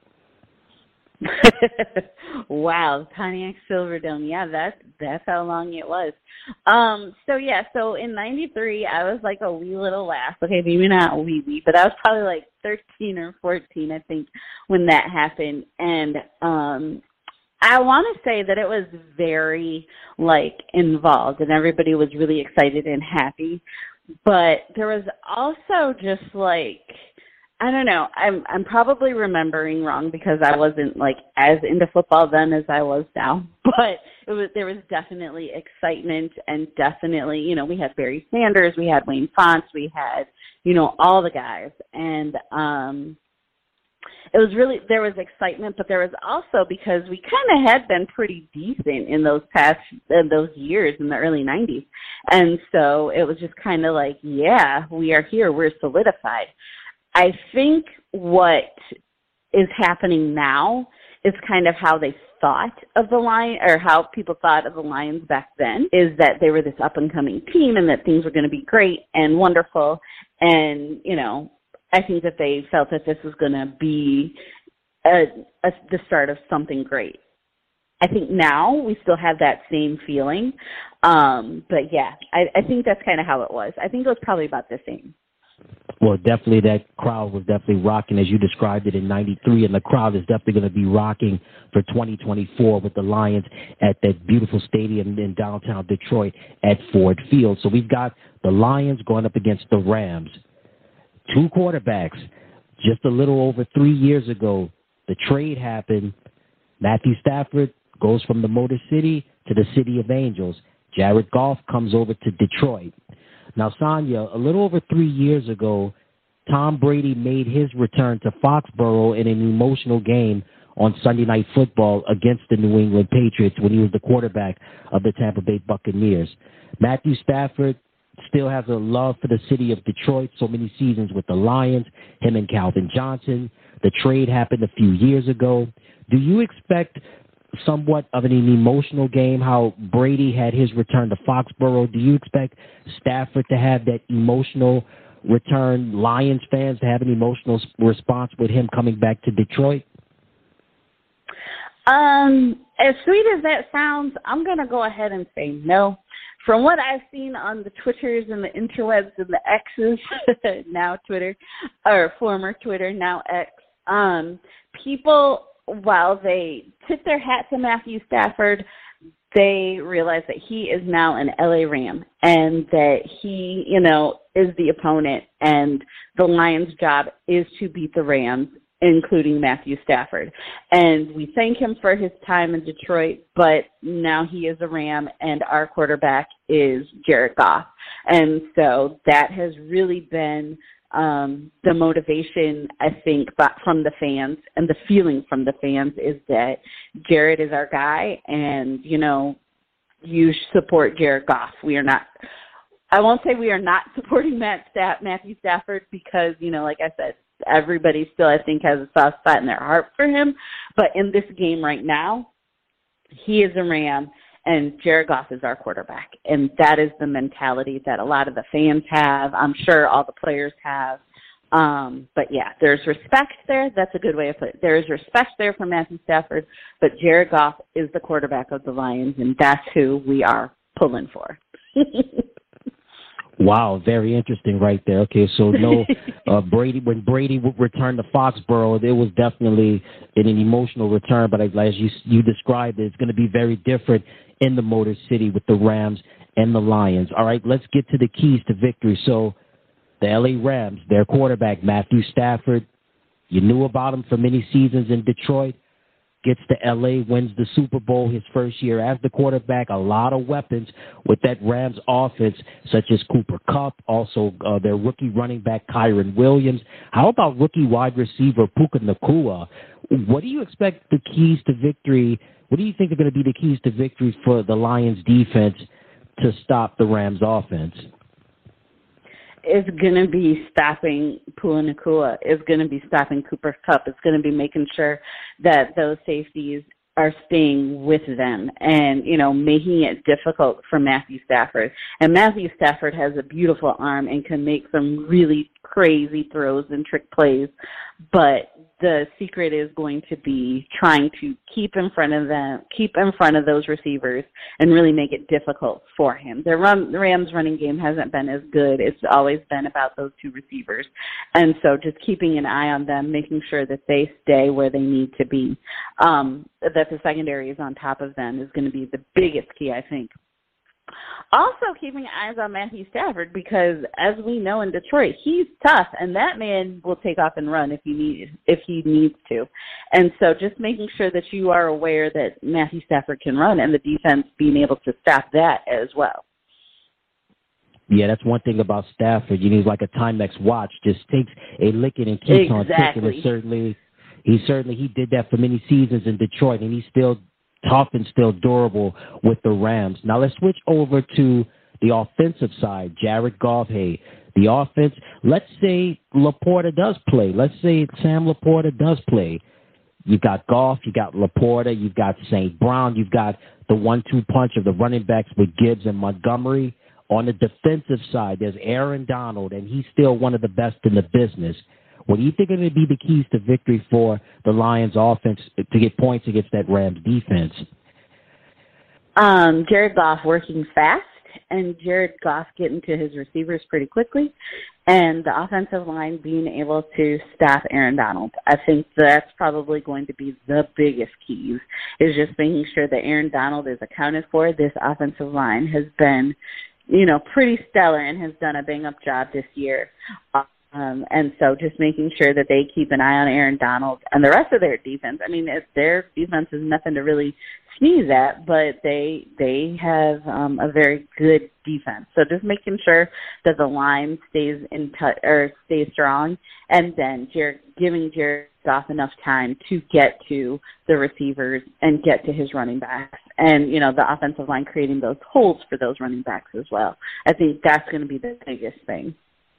Wow, Pontiac Silverdome. Yeah, that's that's how long it was. Um, so yeah, so in ninety-three, I was like a wee little lass. Okay, maybe not a wee wee, but I was probably like thirteen or fourteen, I think, when that happened. And um, I want to say that it was very like involved, and everybody was really excited and happy. But there was also just like, I don't know. I'm I'm probably remembering wrong because I wasn't like as into football then as I was now. But it was there was definitely excitement, and definitely, you know, we had Barry Sanders, we had Wayne Fontes, we had, you know, all the guys, and um, it was really, there was excitement, but there was also, because we kind of had been pretty decent in those past in those years in the early nineties, and so it was just kind of like, yeah, we are here, we're solidified. I think what is happening now is kind of how they thought of the Lions, or how people thought of the Lions back then, is that they were this up-and-coming team and that things were going to be great and wonderful. And, you know, I think that they felt that this was going to be a, a, the start of something great. I think now we still have that same feeling. Um, but, yeah, I, I think that's kind of how it was. I think it was probably about the same. Well, definitely that crowd was definitely rocking as you described it in ninety-three, and the crowd is definitely going to be rocking for twenty twenty-four with the Lions at that beautiful stadium in downtown Detroit at Ford Field. So we've got the Lions going up against the Rams. Two quarterbacks. Just a little over three years ago, the trade happened. Matthew Stafford goes from the Motor City to the City of Angels. Jared Goff comes over to Detroit. Now, Sonia, a little over three years ago, Tom Brady made his return to Foxborough in an emotional game on Sunday Night Football against the New England Patriots when he was the quarterback of the Tampa Bay Buccaneers. Matthew Stafford still has a love for the city of Detroit, so many seasons with the Lions, him and Calvin Johnson. The trade happened a few years ago. Do you expect somewhat of an emotional game, how Brady had his return to Foxborough? Do you expect Stafford to have that emotional return, Lions fans to have an emotional response with him coming back to Detroit? Um, as sweet as that sounds, I'm going to go ahead and say no. From what I've seen on the Twitters and the interwebs and the X's, now Twitter, or former Twitter, now X, um, people, while they tip their hat to Matthew Stafford, they realize that he is now an L A Ram and that he, you know, is the opponent, and the Lions' job is to beat the Rams, including Matthew Stafford. And we thank him for his time in Detroit, but now he is a Ram, and our quarterback is Jared Goff. And so that has really been Um, the motivation, I think, but from the fans and the feeling from the fans is that Jared is our guy, and, you know, you support Jared Goff. We are not, I won't say we are not supporting Matt Staff, Matthew Stafford because, you know, like I said, everybody still, I think, has a soft spot in their heart for him. But in this game right now, he is a Ram, and Jared Goff is our quarterback. And that is the mentality that a lot of the fans have. I'm sure all the players have. Um, but, yeah, there's respect there. That's a good way of putting it. There is respect there for Matthew Stafford, but Jared Goff is the quarterback of the Lions, and that's who we are pulling for. Wow, very interesting right there. Okay, so no, uh, Brady, when Brady would return to Foxborough, it was definitely an emotional return, but as you, you described it, it's going to be very different in the Motor City with the Rams and the Lions. All right, let's get to the keys to victory. So the L A Rams, their quarterback, Matthew Stafford, you knew about him for many seasons in Detroit, gets to L A, wins the Super Bowl his first year as the quarterback, a lot of weapons with that Rams offense, such as Cooper Kupp, also uh, their rookie running back, Kyron Williams. How about rookie wide receiver, Puka Nacua? What do you expect the keys to victory, what do you think are going to be the keys to victory for the Lions defense to stop the Rams offense? Is going to be stopping Puka Nacua. It's going to be stopping Cooper Kupp. It's going to be making sure that those safeties are staying with them and, you know, making it difficult for Matthew Stafford. And Matthew Stafford has a beautiful arm and can make some really crazy throws and trick plays. But the secret is going to be trying to keep in front of them, keep in front of those receivers and really make it difficult for him. The, run, the Rams running game hasn't been as good. It's always been about those two receivers. And so just keeping an eye on them, making sure that they stay where they need to be, um, that the secondary is on top of them is going to be the biggest key, I think. Also keeping eyes on Matthew Stafford because, as we know in Detroit, he's tough, and that man will take off and run if he need, if he needs to. And so just making sure that you are aware that Matthew Stafford can run and the defense being able to stop that as well. Yeah, that's one thing about Stafford. You know, he's like a Timex watch, just takes a licking and keeps exactly. on ticking. And certainly, he certainly he did that for many seasons in Detroit, and he's still tough and still durable with the Rams. Now let's switch over to the offensive side. Jared Goff, hey, the offense, let's say Laporta does play. Let's say Sam Laporta does play. You've got Goff, you got Laporta, you've got Saint Brown, you've got the one two punch of the running backs with Gibbs and Montgomery. On the defensive side, there's Aaron Donald, and he's still one of the best in the business. What do you think are going to be the keys to victory for the Lions offense to get points against that Rams defense? Um, Jared Goff working fast and Jared Goff getting to his receivers pretty quickly, and the offensive line being able to stop Aaron Donald. I think that's probably going to be the biggest keys, is just making sure that Aaron Donald is accounted for. This offensive line has been, you know, pretty stellar and has done a bang-up job this year. Um, and so just making sure that they keep an eye on Aaron Donald and the rest of their defense. I mean, it's, their defense is nothing to really sneeze at, but they they have um, a very good defense. So just making sure that the line stays in touch or stays strong, and then Jared, giving Jared Goff enough time to get to the receivers and get to his running backs, and you know the offensive line creating those holes for those running backs as well. I think that's going to be the biggest thing.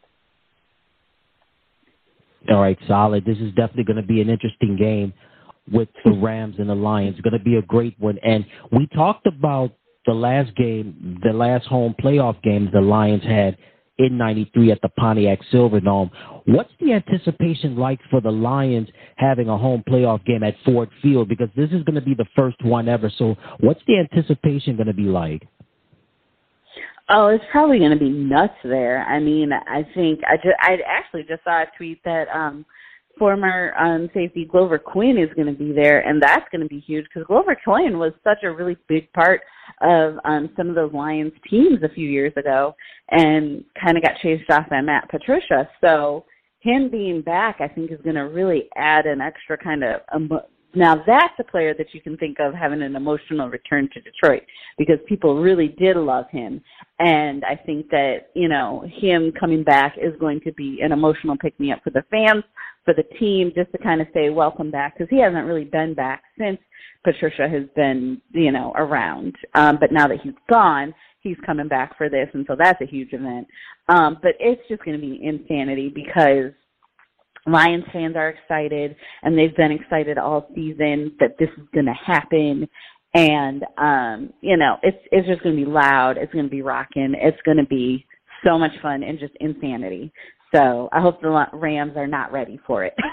All right, solid. This is definitely going to be an interesting game with the Rams and the Lions. It's going to be a great one. And we talked about the last game, the last home playoff games the Lions had in ninety-three at the Pontiac Silverdome. What's the anticipation like for the Lions having a home playoff game at Ford Field? Because this is going to be the first one ever. So what's the anticipation going to be like? Oh, it's probably going to be nuts there. I mean, I think I just, I actually just saw a tweet that um, former um, safety Glover Quinn is going to be there, and that's going to be huge because Glover Quinn was such a really big part of um, some of those Lions teams a few years ago and kind of got chased off by Matt Patricia. So him being back, I think, is going to really add an extra kind of um, now that's a player that you can think of having an emotional return to Detroit because people really did love him. And I think that, you know, him coming back is going to be an emotional pick-me-up for the fans, for the team, just to kind of say welcome back, because he hasn't really been back since Patricia has been, you know, around. Um, but now that he's gone, he's coming back for this, and so that's a huge event. Um, but it's just going to be insanity because Lions fans are excited, and they've been excited all season that this is going to happen. And, um, you know, it's it's just going to be loud. It's going to be rocking. It's going to be so much fun and just insanity. So I hope the Rams are not ready for it.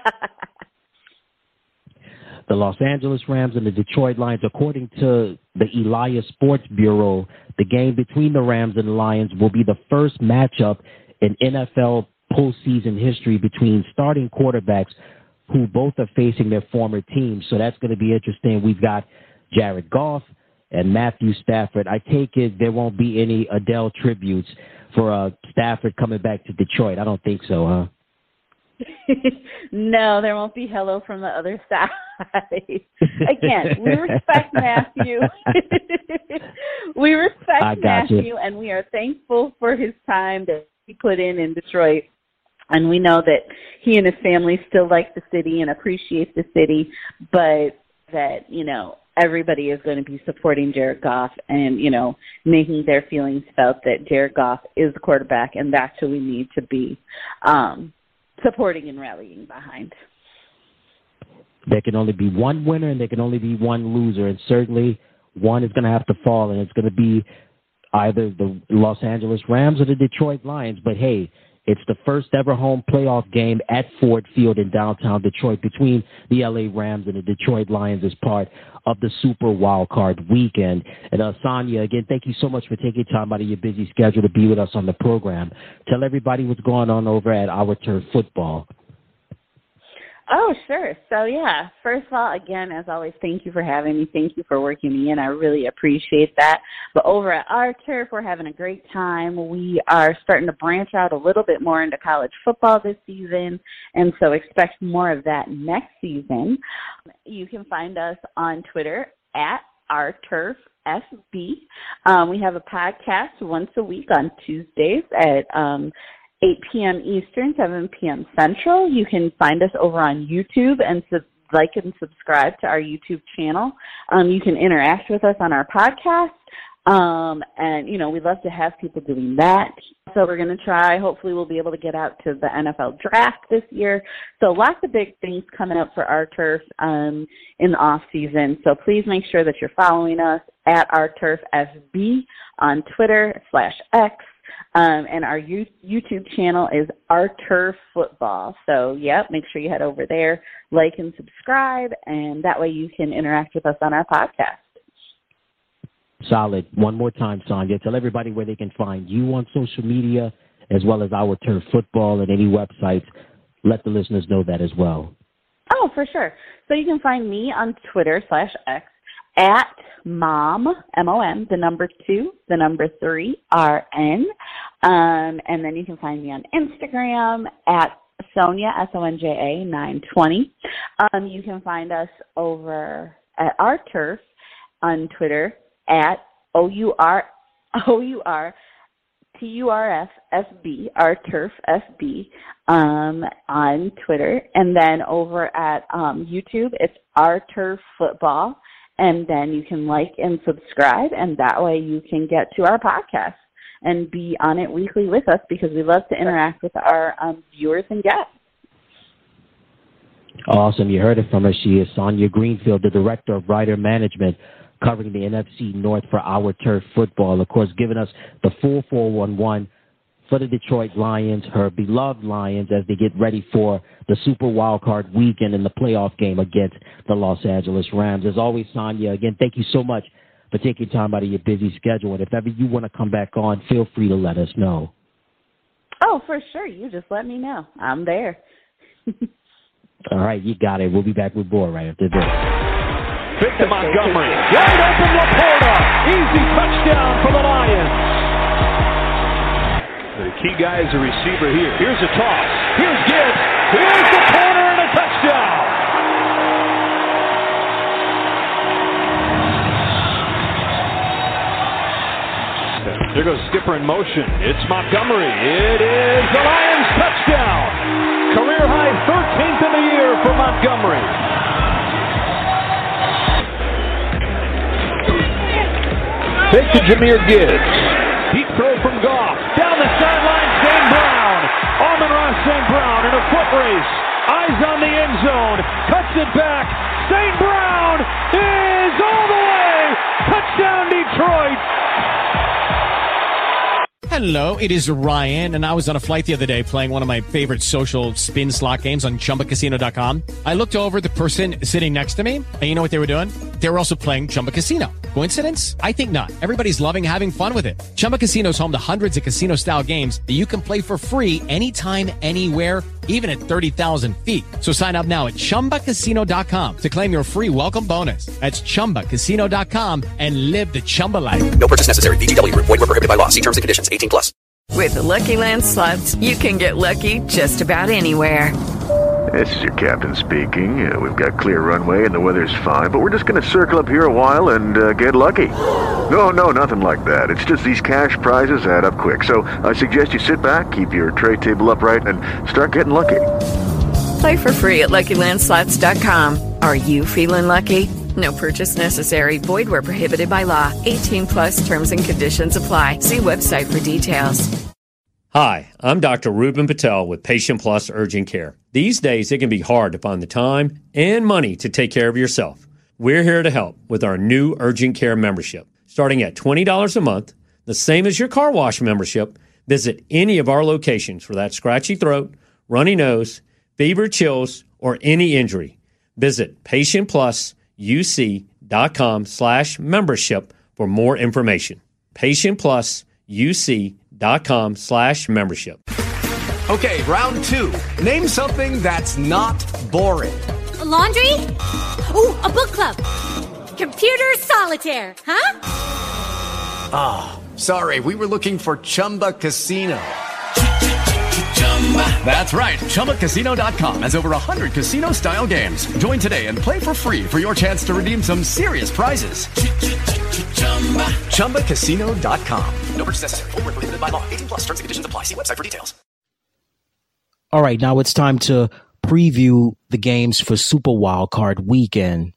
The Los Angeles Rams and the Detroit Lions, according to the Elias Sports Bureau, the game between the Rams and the Lions will be the first matchup in N F L postseason history between starting quarterbacks who both are facing their former teams. So that's going to be interesting. We've got Jared Goff and Matthew Stafford. I take it there won't be any Adele tributes for uh, Stafford coming back to Detroit. I don't think so, huh? No, there won't be hello from the other side. Again, we respect Matthew. we respect Matthew, you. And we are thankful for his time that he put in in Detroit. And we know that he and his family still like the city and appreciate the city, but that, you know, everybody is going to be supporting Jared Goff and, you know, making their feelings felt that Jared Goff is the quarterback, and that's who we need to be um, supporting and rallying behind. There can only be one winner and there can only be one loser, and certainly one is going to have to fall, and it's going to be either the Los Angeles Rams or the Detroit Lions. But, hey, it's the first ever home playoff game at Ford Field in downtown Detroit between the L A Rams and the Detroit Lions as part of the Super Wildcard Weekend. And uh, Sonia, again, thank you so much for taking time out of your busy schedule to be with us on the program. Tell everybody what's going on over at Our Turf Football. Oh, sure. So, yeah, first of all, again, as always, thank you for having me. Thank you for working me in. I really appreciate that. But over at Our Turf, we're having a great time. We are starting to branch out a little bit more into college football this season, and so expect more of that next season. You can find us on Twitter at Our Turf F B. Um, we have a podcast once a week on Tuesdays at um eight p.m. Eastern, seven p.m. Central. You can find us over on YouTube and sub- like and subscribe to our YouTube channel. Um, you can interact with us on our podcast. Um, and, you know, we'd love to have people doing that. So we're going to try. Hopefully we'll be able to get out to the N F L draft this year. So lots of big things coming up for Our Turf um, in the off season. So please make sure that you're following us at Our Turf F B on Twitter slash X. Um, and our U- YouTube channel is Our Turf Football. So, yeah, make sure you head over there, like and subscribe, and that way you can interact with us on our podcast. Solid. One more time, Sonia. Tell everybody where they can find you on social media as well as Our Turf Football and any websites. Let the listeners know that as well. Oh, for sure. So you can find me on Twitter slash X at mom, M O M, the number two, the number three, R N. Um, and then you can find me on Instagram at Sonia, S O N J A, nine twenty. Um, you can find us over at Our Turf on Twitter at O U R, O U R, T U R F F B, Our Turf F B, um, on Twitter. And then over at um, YouTube, it's Our Turf Football. And then you can like and subscribe, and that way you can get to our podcast and be on it weekly with us because we love to interact with our um, viewers and guests. Awesome. You heard it from her. She is Sonia Greenfield, the Director of Rider Management, covering the N F C North for Our Turf Football. Of course, giving us the full four one one for the Detroit Lions, her beloved Lions, as they get ready for the Super Wildcard Weekend in the playoff game against the Los Angeles Rams. As always, Sonia, again, thank you so much for taking time out of your busy schedule. And if ever you want to come back on, feel free to let us know. Oh, for sure. You just let me know. I'm there. All right, you got it. We'll be back with more right after this. Victor Montgomery. Wide open Laporta. Easy touchdown for the Lions. The key guy is a receiver here. Here's a toss. Here's Gibbs. Here's the corner and a touchdown. goes Skipper in motion. It's Montgomery. It is the Lions touchdown. Career high thirteenth in the year for Montgomery. Fake to Jahmyr Gibbs. Deep throw from Goff. Down the sideline, Saint Brown. Amon-Ra Saint Brown in a foot race. Eyes on the end zone. Cuts it back. Saint Brown is all the way. Touchdown, Detroit. Hello, it is Ryan, and I was on a flight the other day playing one of my favorite social spin slot games on Chumba Casino dot com. I looked over at the person sitting next to me, and you know what they were doing? They were also playing Chumba Casino. Coincidence? I think not. Everybody's loving having fun with it. Chumba Casino is home to hundreds of casino-style games that you can play for free anytime, anywhere, even at thirty thousand feet. So sign up now at Chumba Casino dot com to claim your free welcome bonus. That's Chumba Casino dot com and live the Chumba life. No purchase necessary. V G W. Void where prohibited by law. See terms and conditions. eighteen plus. With the Lucky Land Slots, you can get lucky just about anywhere. This is your captain speaking. Uh, we've got clear runway and the weather's fine, but we're just going to circle up here a while and uh, get lucky. No, no, nothing like that. It's just these cash prizes add up quick. So I suggest you sit back, keep your tray table upright, and start getting lucky. Play for free at Lucky Land Slots dot com. Are you feeling lucky? No purchase necessary. Void where prohibited by law. eighteen plus terms and conditions apply. See website for details. Hi, I'm Doctor Ruben Patel with Patient Plus Urgent Care. These days, it can be hard to find the time and money to take care of yourself. We're here to help with our new Urgent Care membership. Starting at twenty dollars a month, the same as your car wash membership, visit any of our locations for that scratchy throat, runny nose, fever, chills, or any injury. Visit patientplusuc.com slash membership for more information. patientplusuc.com slash membership. Okay, round two. Name something that's not boring. A laundry? Ooh, a book club. Computer solitaire, huh? Ah, oh, sorry, we were looking for Chumba Casino. That's right. Chumba Casino dot com has over one hundred casino-style games. Join today and play for free for your chance to redeem some serious prizes. Chumba Casino dot com. No purchase necessary. Void where prohibited by law. eighteen plus. Terms and conditions apply. See website for details. All right, now it's time to preview the games for Super Wildcard Weekend.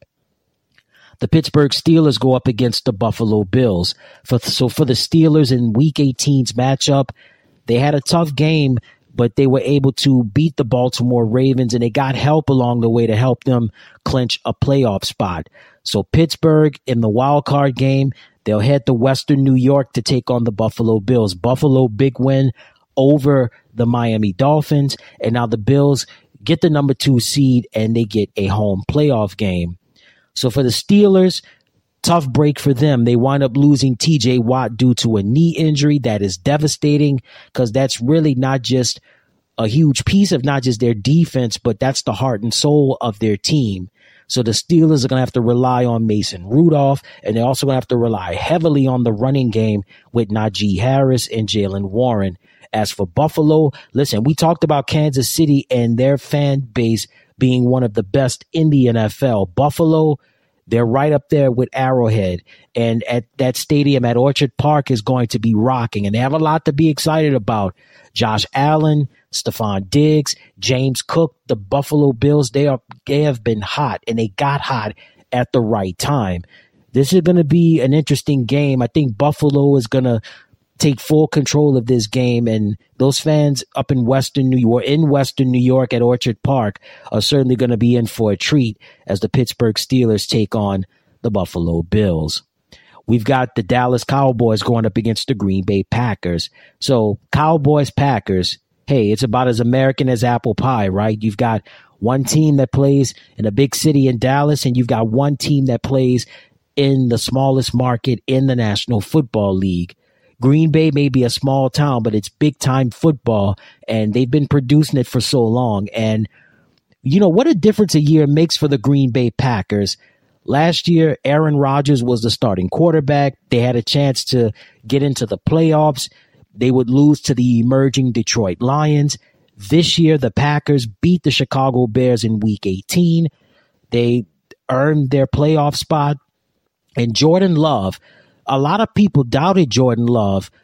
The Pittsburgh Steelers go up against the Buffalo Bills. For, so for the Steelers in Week eighteen's matchup, they had a tough game, but they were able to beat the Baltimore Ravens, and they got help along the way to help them clinch a playoff spot. So Pittsburgh in the wild card game, they'll head to Western New York to take on the Buffalo Bills. Buffalo, big win over the Miami Dolphins, and now the Bills get the number two seed, and they get a home playoff game. So for the Steelers, tough break for them. They wind up losing T J Watt due to a knee injury that is devastating, because that's really not just a huge piece of not just their defense, but that's the heart and soul of their team. So the Steelers are going to have to rely on Mason Rudolph, and they're also going to have to rely heavily on the running game with Najee Harris and Jaylen Warren. As for Buffalo, listen, we talked about Kansas City and their fan base being one of the best in the N F L. Buffalo, they're right up there with Arrowhead, and at that stadium at Orchard Park is going to be rocking, and they have a lot to be excited about. Josh Allen, Stephon Diggs, James Cook, the Buffalo Bills, they are they have been hot, and they got hot at the right time. This is going to be an interesting game. I think Buffalo is going to take full control of this game, and those fans up in Western New York, in Western New York at Orchard Park, are certainly going to be in for a treat as the Pittsburgh Steelers take on the Buffalo Bills. We've got the Dallas Cowboys going up against the Green Bay Packers. So Cowboys, Packers, hey, it's about as American as apple pie, right? You've got one team that plays in a big city in Dallas, and you've got one team that plays in the smallest market in the National Football League. Green Bay may be a small town, but it's big time football, and they've been producing it for so long. And you know what a difference a year makes for the Green Bay Packers. Last year, Aaron Rodgers was the starting quarterback. They had a chance to get into the playoffs. They would lose to the emerging Detroit Lions. This year, the Packers beat the Chicago Bears in Week eighteen. They earned their playoff spot. And Jordan Love, a lot of people doubted Jordan Love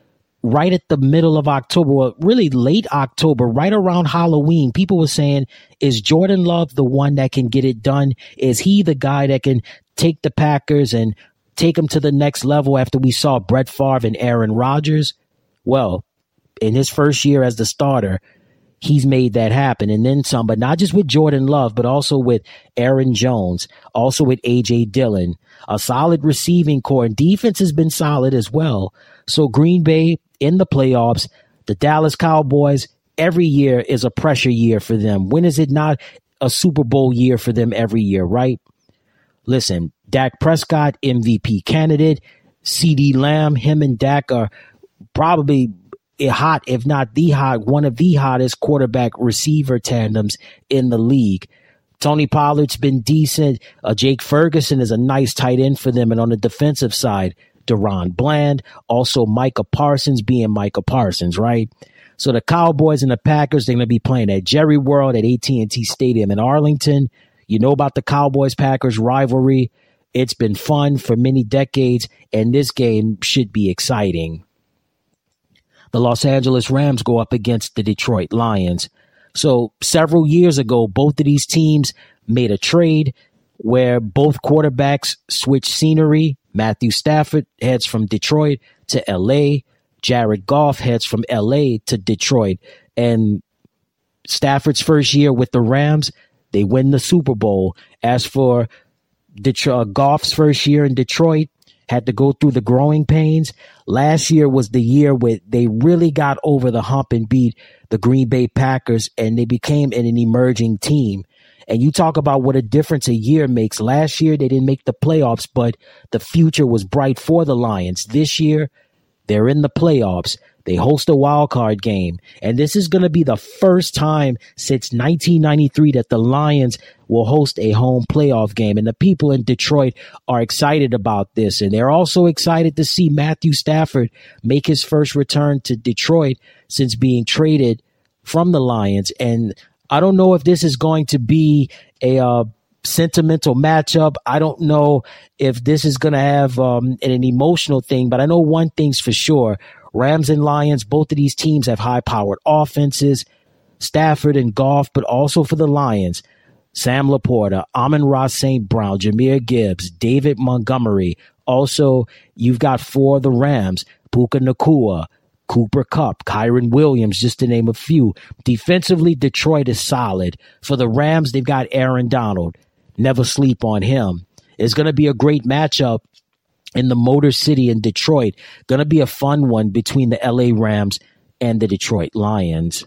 right at the middle of October, well, really late October, right around Halloween, people were saying, is Jordan Love the one that can get it done? Is he the guy that can take the Packers and take them to the next level after we saw Brett Favre and Aaron Rodgers? Well, in his first year as the starter, he's made that happen and then some, but not just with Jordan Love, but also with Aaron Jones, also with A J Dillon, a solid receiving core, and defense has been solid as well. So Green Bay in the playoffs, the Dallas Cowboys, every year is a pressure year for them. When is it not a Super Bowl year for them every year, right? Listen, Dak Prescott, M V P candidate, CeeDee Lamb, him and Dak are probably hot, if not the hot, one of the hottest quarterback receiver tandems in the league. Tony Pollard's been decent. Uh, Jake Ferguson is a nice tight end for them. And on the defensive side, Deron Bland, also Micah Parsons being Micah Parsons, right? So the Cowboys and the Packers, they're going to be playing at Jerry World at A T and T Stadium in Arlington. You know about the Cowboys-Packers rivalry. It's been fun for many decades, and this game should be exciting. The Los Angeles Rams go up against the Detroit Lions. So several years ago, both of these teams made a trade where both quarterbacks switched scenery. Matthew Stafford heads from Detroit to L A. Jared Goff heads from L A to Detroit. And Stafford's first year with the Rams, they win the Super Bowl. As for Detroit, Goff's first year in Detroit, had to go through the growing pains. Last year was the year where they really got over the hump and beat the Green Bay Packers, and they became an, an emerging team. And you talk about what a difference a year makes. Last year, they didn't make the playoffs, but the future was bright for the Lions. This year, they're in the playoffs. They host a wild card game. And this is going to be the first time since nineteen ninety-three that the Lions will host a home playoff game. And the people in Detroit are excited about this. And they're also excited to see Matthew Stafford make his first return to Detroit since being traded from the Lions. And I don't know if this is going to be a uh, sentimental matchup. I don't know if this is going to have um, an, an emotional thing, but I know one thing's for sure. Rams and Lions, both of these teams have high-powered offenses. Stafford and Goff, but also for the Lions, Sam Laporta, Amon-Ra Saint Brown, Jahmyr Gibbs, David Montgomery. Also, you've got for the Rams, Puka Nacua, Cooper Kupp, Kyron Williams, just to name a few. Defensively, Detroit is solid. For the Rams, they've got Aaron Donald. Never sleep on him. It's going to be a great matchup in the Motor City in Detroit. Going to be a fun one between the L A Rams and the Detroit Lions.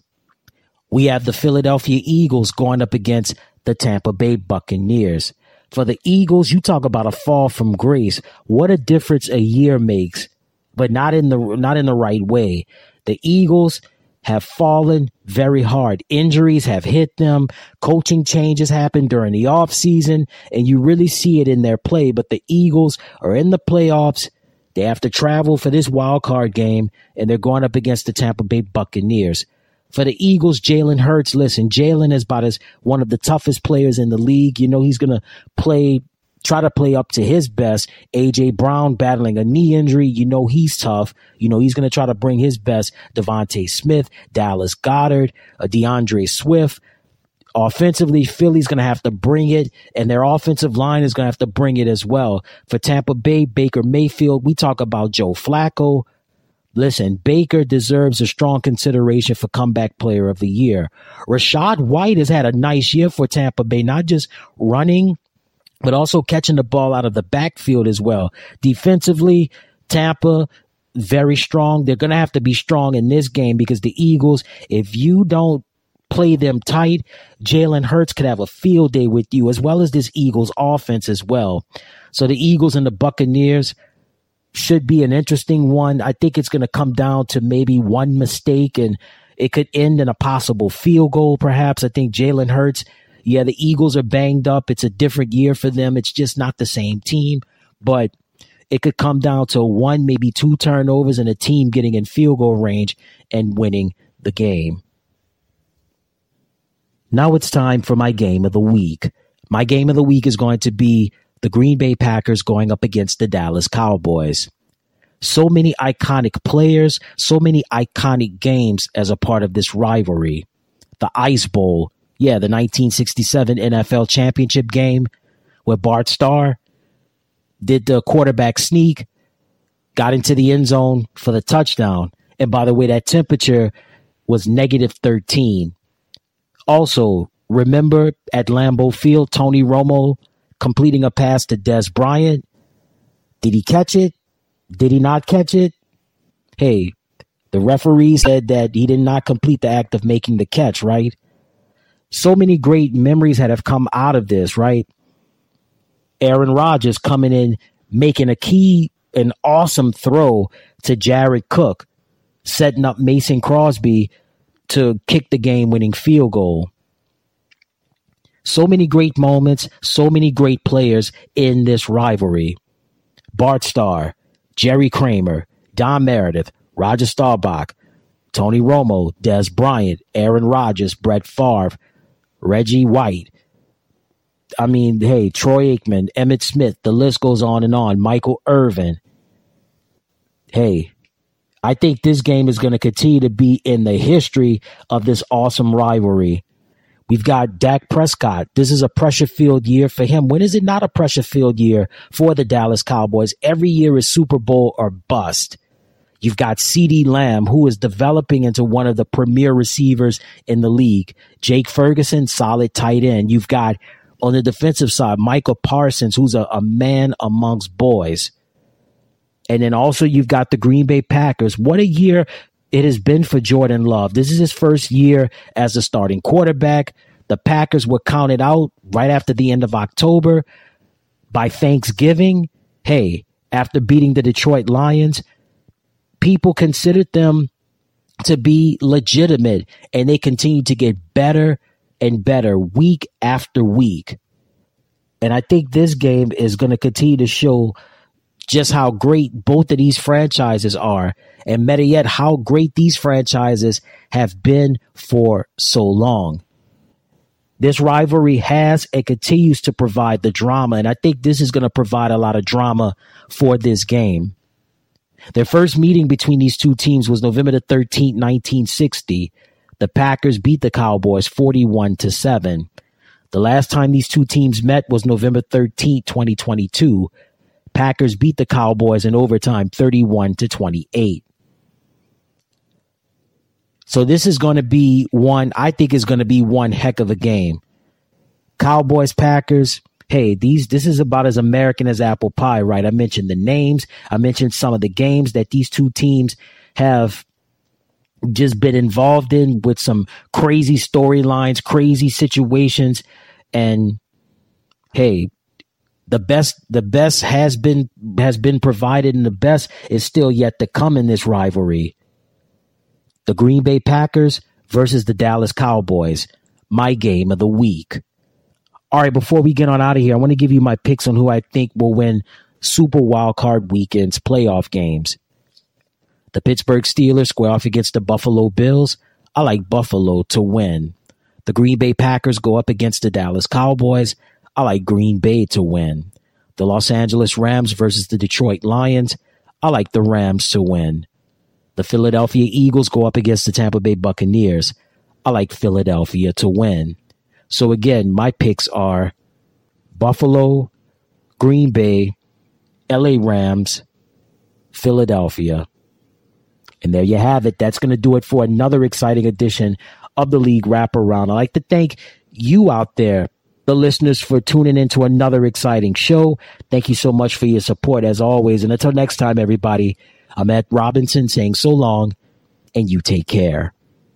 We have the Philadelphia Eagles going up against the Tampa Bay Buccaneers. For the Eagles, you talk about a fall from grace. What a difference a year makes, but not in the not in the right way. The Eagles have fallen very hard. Injuries have hit them. Coaching changes happened during the offseason, and you really see it in their play. But the Eagles are in the playoffs. They have to travel for this wild card game, and they're going up against the Tampa Bay Buccaneers. For the Eagles, Jalen Hurts, listen, Jalen is about as one of the toughest players in the league. You know, he's going to play try to play up to his best. A J Brown battling a knee injury. You know he's tough. You know he's going to try to bring his best. Devontae Smith, Dallas Goedert, uh, DeAndre Swift. Offensively, Philly's going to have to bring it, and their offensive line is going to have to bring it as well. For Tampa Bay, Baker Mayfield, we talk about Joe Flacco. Listen, Baker deserves a strong consideration for comeback player of the year. Rachaad White has had a nice year for Tampa Bay, not just running, but also catching the ball out of the backfield as well. Defensively, Tampa, very strong. They're going to have to be strong in this game because the Eagles, if you don't play them tight, Jalen Hurts could have a field day with you, as well as this Eagles offense as well. So the Eagles and the Buccaneers should be an interesting one. I think it's going to come down to maybe one mistake, and it could end in a possible field goal, perhaps. I think Jalen Hurts, yeah, the Eagles are banged up. It's a different year for them. It's just not the same team. But it could come down to one, maybe two turnovers and a team getting in field goal range and winning the game. Now it's time for my game of the week. My game of the week is going to be the Green Bay Packers going up against the Dallas Cowboys. So many iconic players, so many iconic games as a part of this rivalry. The Ice Bowl, yeah, the nineteen sixty-seven N F L championship game where Bart Starr did the quarterback sneak, got into the end zone for the touchdown. And by the way, that temperature was negative thirteen. Also, remember at Lambeau Field, Tony Romo completing a pass to Dez Bryant? Did he catch it? Did he not catch it? Hey, the referee said that he did not complete the act of making the catch, right? So many great memories that have come out of this, right? Aaron Rodgers coming in, making a key, an awesome throw to Jared Cook, setting up Mason Crosby to kick the game-winning field goal. So many great moments, so many great players in this rivalry. Bart Starr, Jerry Kramer, Don Meredith, Roger Staubach, Tony Romo, Dez Bryant, Aaron Rodgers, Brett Favre, Reggie White. I mean, hey, Troy Aikman, Emmitt Smith, the list goes on and on. Michael Irvin. Hey, I think this game is going to continue to be in the history of this awesome rivalry. We've got Dak Prescott. This is a pressure-filled year for him. When is it not a pressure-filled year for the Dallas Cowboys? Every year is Super Bowl or bust. You've got CeeDee Lamb, who is developing into one of the premier receivers in the league. Jake Ferguson, solid tight end. You've got, on the defensive side, Michael Parsons, who's a, a man amongst boys. And then also you've got the Green Bay Packers. What a year it has been for Jordan Love. This is his first year as a starting quarterback. The Packers were counted out right after the end of October. By Thanksgiving, hey, after beating the Detroit Lions, people considered them to be legitimate, and they continue to get better and better week after week. And I think this game is going to continue to show just how great both of these franchises are, and better yet, how great these franchises have been for so long. This rivalry has and continues to provide the drama, and I think this is going to provide a lot of drama for this game. Their first meeting between these two teams was November the thirteenth, nineteen sixty. The Packers beat the Cowboys forty-one to seven. The last time these two teams met was November thirteenth, twenty twenty-two. Packers beat the Cowboys in overtime thirty-one to twenty-eight. So this is going to be one, I think is going to be one heck of a game. Cowboys, Packers, hey, these this is about as American as apple pie, right? I mentioned the names. I mentioned some of the games that these two teams have just been involved in with some crazy storylines, crazy situations. And hey, the best the best has been has been provided, and the best is still yet to come in this rivalry. The Green Bay Packers versus the Dallas Cowboys, my game of the week. All right, before we get on out of here, I want to give you my picks on who I think will win Super Wildcard Weekend's playoff games. The Pittsburgh Steelers square off against the Buffalo Bills. I like Buffalo to win. The Green Bay Packers go up against the Dallas Cowboys. I like Green Bay to win. The Los Angeles Rams versus the Detroit Lions. I like the Rams to win. The Philadelphia Eagles go up against the Tampa Bay Buccaneers. I like Philadelphia to win. So again, my picks are Buffalo, Green Bay, L A Rams, Philadelphia. And there you have it. That's going to do it for another exciting edition of the League Wraparound. I'd like to thank you out there, the listeners, for tuning into another exciting show. Thank you so much for your support as always. And until next time, everybody, I'm Ed Robinson saying so long, and you take care.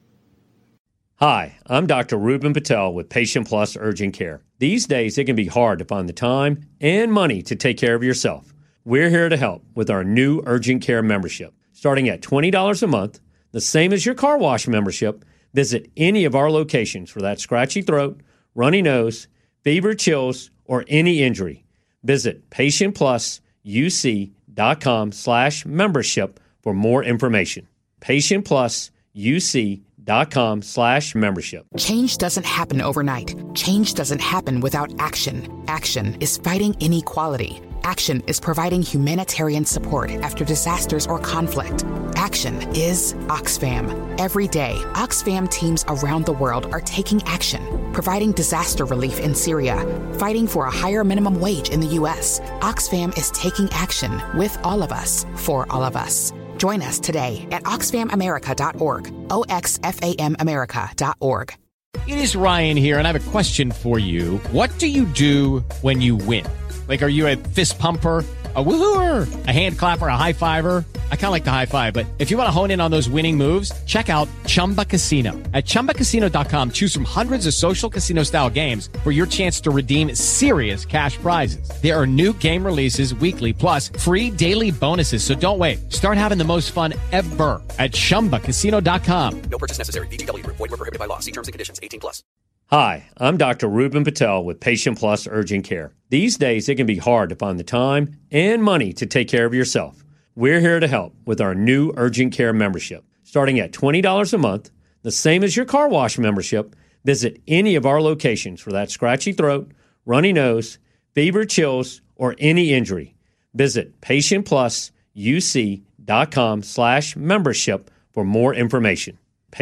Hi, I'm Doctor Ruben Patel with Patient Plus Urgent Care. These days, it can be hard to find the time and money to take care of yourself. We're here to help with our new Urgent Care membership. Starting at twenty dollars a month, the same as your car wash membership, visit any of our locations for that scratchy throat, runny nose, fever, chills, or any injury. Visit patientplusuc.com slash membership for more information. patientplusuc.com slash membership. Change doesn't happen overnight. Change doesn't happen without action. Action is fighting inequality. Action is providing humanitarian support after disasters or conflict. Action is Oxfam. Every day, Oxfam teams around the world are taking action, providing disaster relief in Syria, fighting for a higher minimum wage in the U S. Oxfam is taking action with all of us, for all of us. Join us today at oxfam america dot org, O X F A M America dot org. It is Ryan here, and I have a question for you. What do you do when you win? Like, are you a fist pumper, a woohooer, a hand clapper, a high fiver? I kind of like the high five, but if you want to hone in on those winning moves, check out Chumba Casino. At chumba casino dot com, choose from hundreds of social casino style games for your chance to redeem serious cash prizes. There are new game releases weekly, plus free daily bonuses. So don't wait. Start having the most fun ever at chumba casino dot com. No purchase necessary. V G W. Void where prohibited by law. See terms and conditions. eighteen plus. Hi, I'm Doctor Ruben Patel with Patient Plus Urgent Care. These days, it can be hard to find the time and money to take care of yourself. We're here to help with our new Urgent Care membership. Starting at twenty dollars a month, the same as your car wash membership, visit any of our locations for that scratchy throat, runny nose, fever, chills, or any injury. Visit patientplusuc.com slash membership for more information.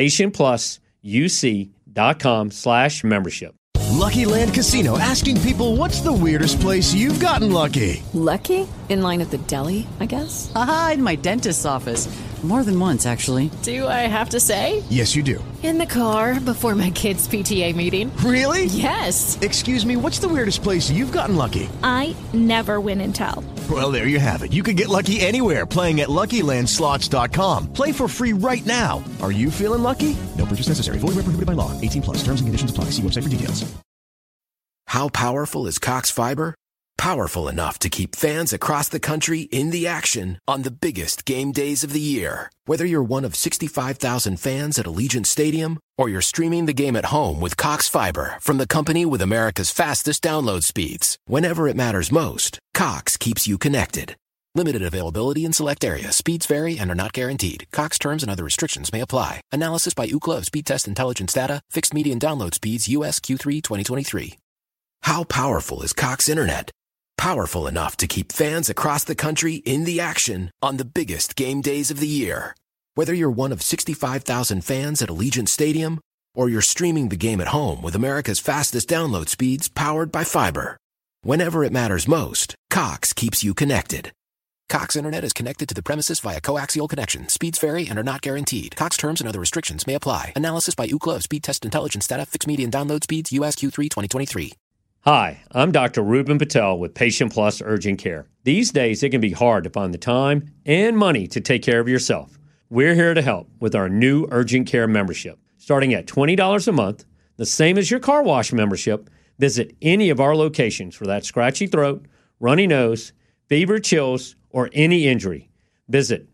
patientplusuc.com slash membership. Lucky Land Casino, asking people, what's the weirdest place you've gotten lucky? Lucky? In line at the deli, I guess? Aha, in my dentist's office. More than once, actually. Do I have to say? Yes, you do. In the car before my kids' P T A meeting. Really? Yes. Excuse me, what's the weirdest place you've gotten lucky? I never win and tell. Well, there you have it. You can get lucky anywhere, playing at Lucky Land Slots dot com. Play for free right now. Are you feeling lucky? No purchase necessary. Void where prohibited by law. eighteen plus. Terms and conditions apply. See website for details. How powerful is Cox Fiber? Powerful enough to keep fans across the country in the action on the biggest game days of the year. Whether you're one of sixty-five thousand fans at Allegiant Stadium or you're streaming the game at home with Cox Fiber from the company with America's fastest download speeds, whenever it matters most, Cox keeps you connected. Limited availability in select areas. Speeds vary and are not guaranteed. Cox terms and other restrictions may apply. Analysis by Ookla of Speed Test Intelligence data. Fixed median download speeds U S Q three twenty twenty-three. How powerful is Cox Internet? Powerful enough to keep fans across the country in the action on the biggest game days of the year. Whether you're one of sixty-five thousand fans at Allegiant Stadium or you're streaming the game at home with America's fastest download speeds powered by fiber. Whenever it matters most, Cox keeps you connected. Cox Internet is connected to the premises via coaxial connection. Speeds vary and are not guaranteed. Cox terms and other restrictions may apply. Analysis by Ookla of Speed Test Intelligence data. Fixed median download speeds U S Q three twenty twenty-three. Hi, I'm Doctor Ruben Patel with Patient Plus Urgent Care. These days, it can be hard to find the time and money to take care of yourself. We're here to help with our new Urgent Care membership. Starting at twenty dollars a month, the same as your car wash membership, visit any of our locations for that scratchy throat, runny nose, fever, chills, or any injury. Visit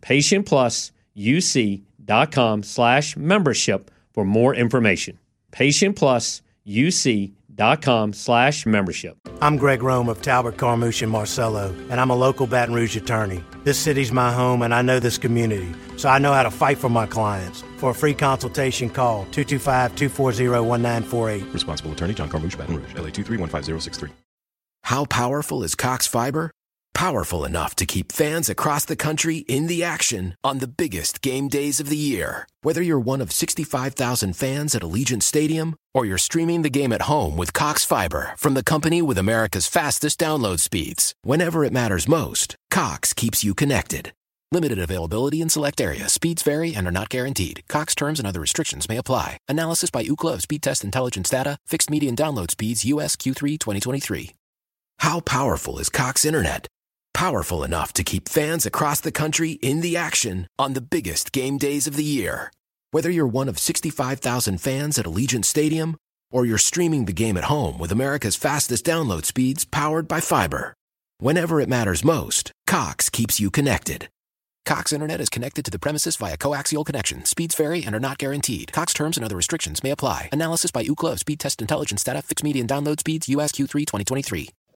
patientplusuc.com slash membership for more information. patientplusuc.com Dot com slash membership. I'm Greg Rome of Talbot, Carmouche, and Marcello, and I'm a local Baton Rouge attorney. This city's my home, and I know this community, so I know how to fight for my clients. For a free consultation, call two two five, two four zero, one nine four eight. Responsible attorney, John Carmouche, Baton Rouge, L A two three one five zero six three. How powerful is Cox Fiber? Powerful enough to keep fans across the country in the action on the biggest game days of the year. Whether you're one of sixty-five thousand fans at Allegiant Stadium or you're streaming the game at home with Cox Fiber from the company with America's fastest download speeds. Whenever it matters most, Cox keeps you connected. Limited availability in select areas. Speeds vary and are not guaranteed. Cox terms and other restrictions may apply. Analysis by Ookla of Speed Test Intelligence data. Fixed median download speeds U S Q three twenty twenty-three. How powerful is Cox Internet? Powerful enough to keep fans across the country in the action on the biggest game days of the year. Whether you're one of sixty-five thousand fans at Allegiant Stadium or you're streaming the game at home with America's fastest download speeds powered by fiber. Whenever it matters most, Cox keeps you connected. Cox Internet is connected to the premises via coaxial connection. Speeds vary and are not guaranteed. Cox terms and other restrictions may apply. Analysis by Ookla of Speed Test Intelligence data. Fixed median download speeds U S Q three twenty twenty-three.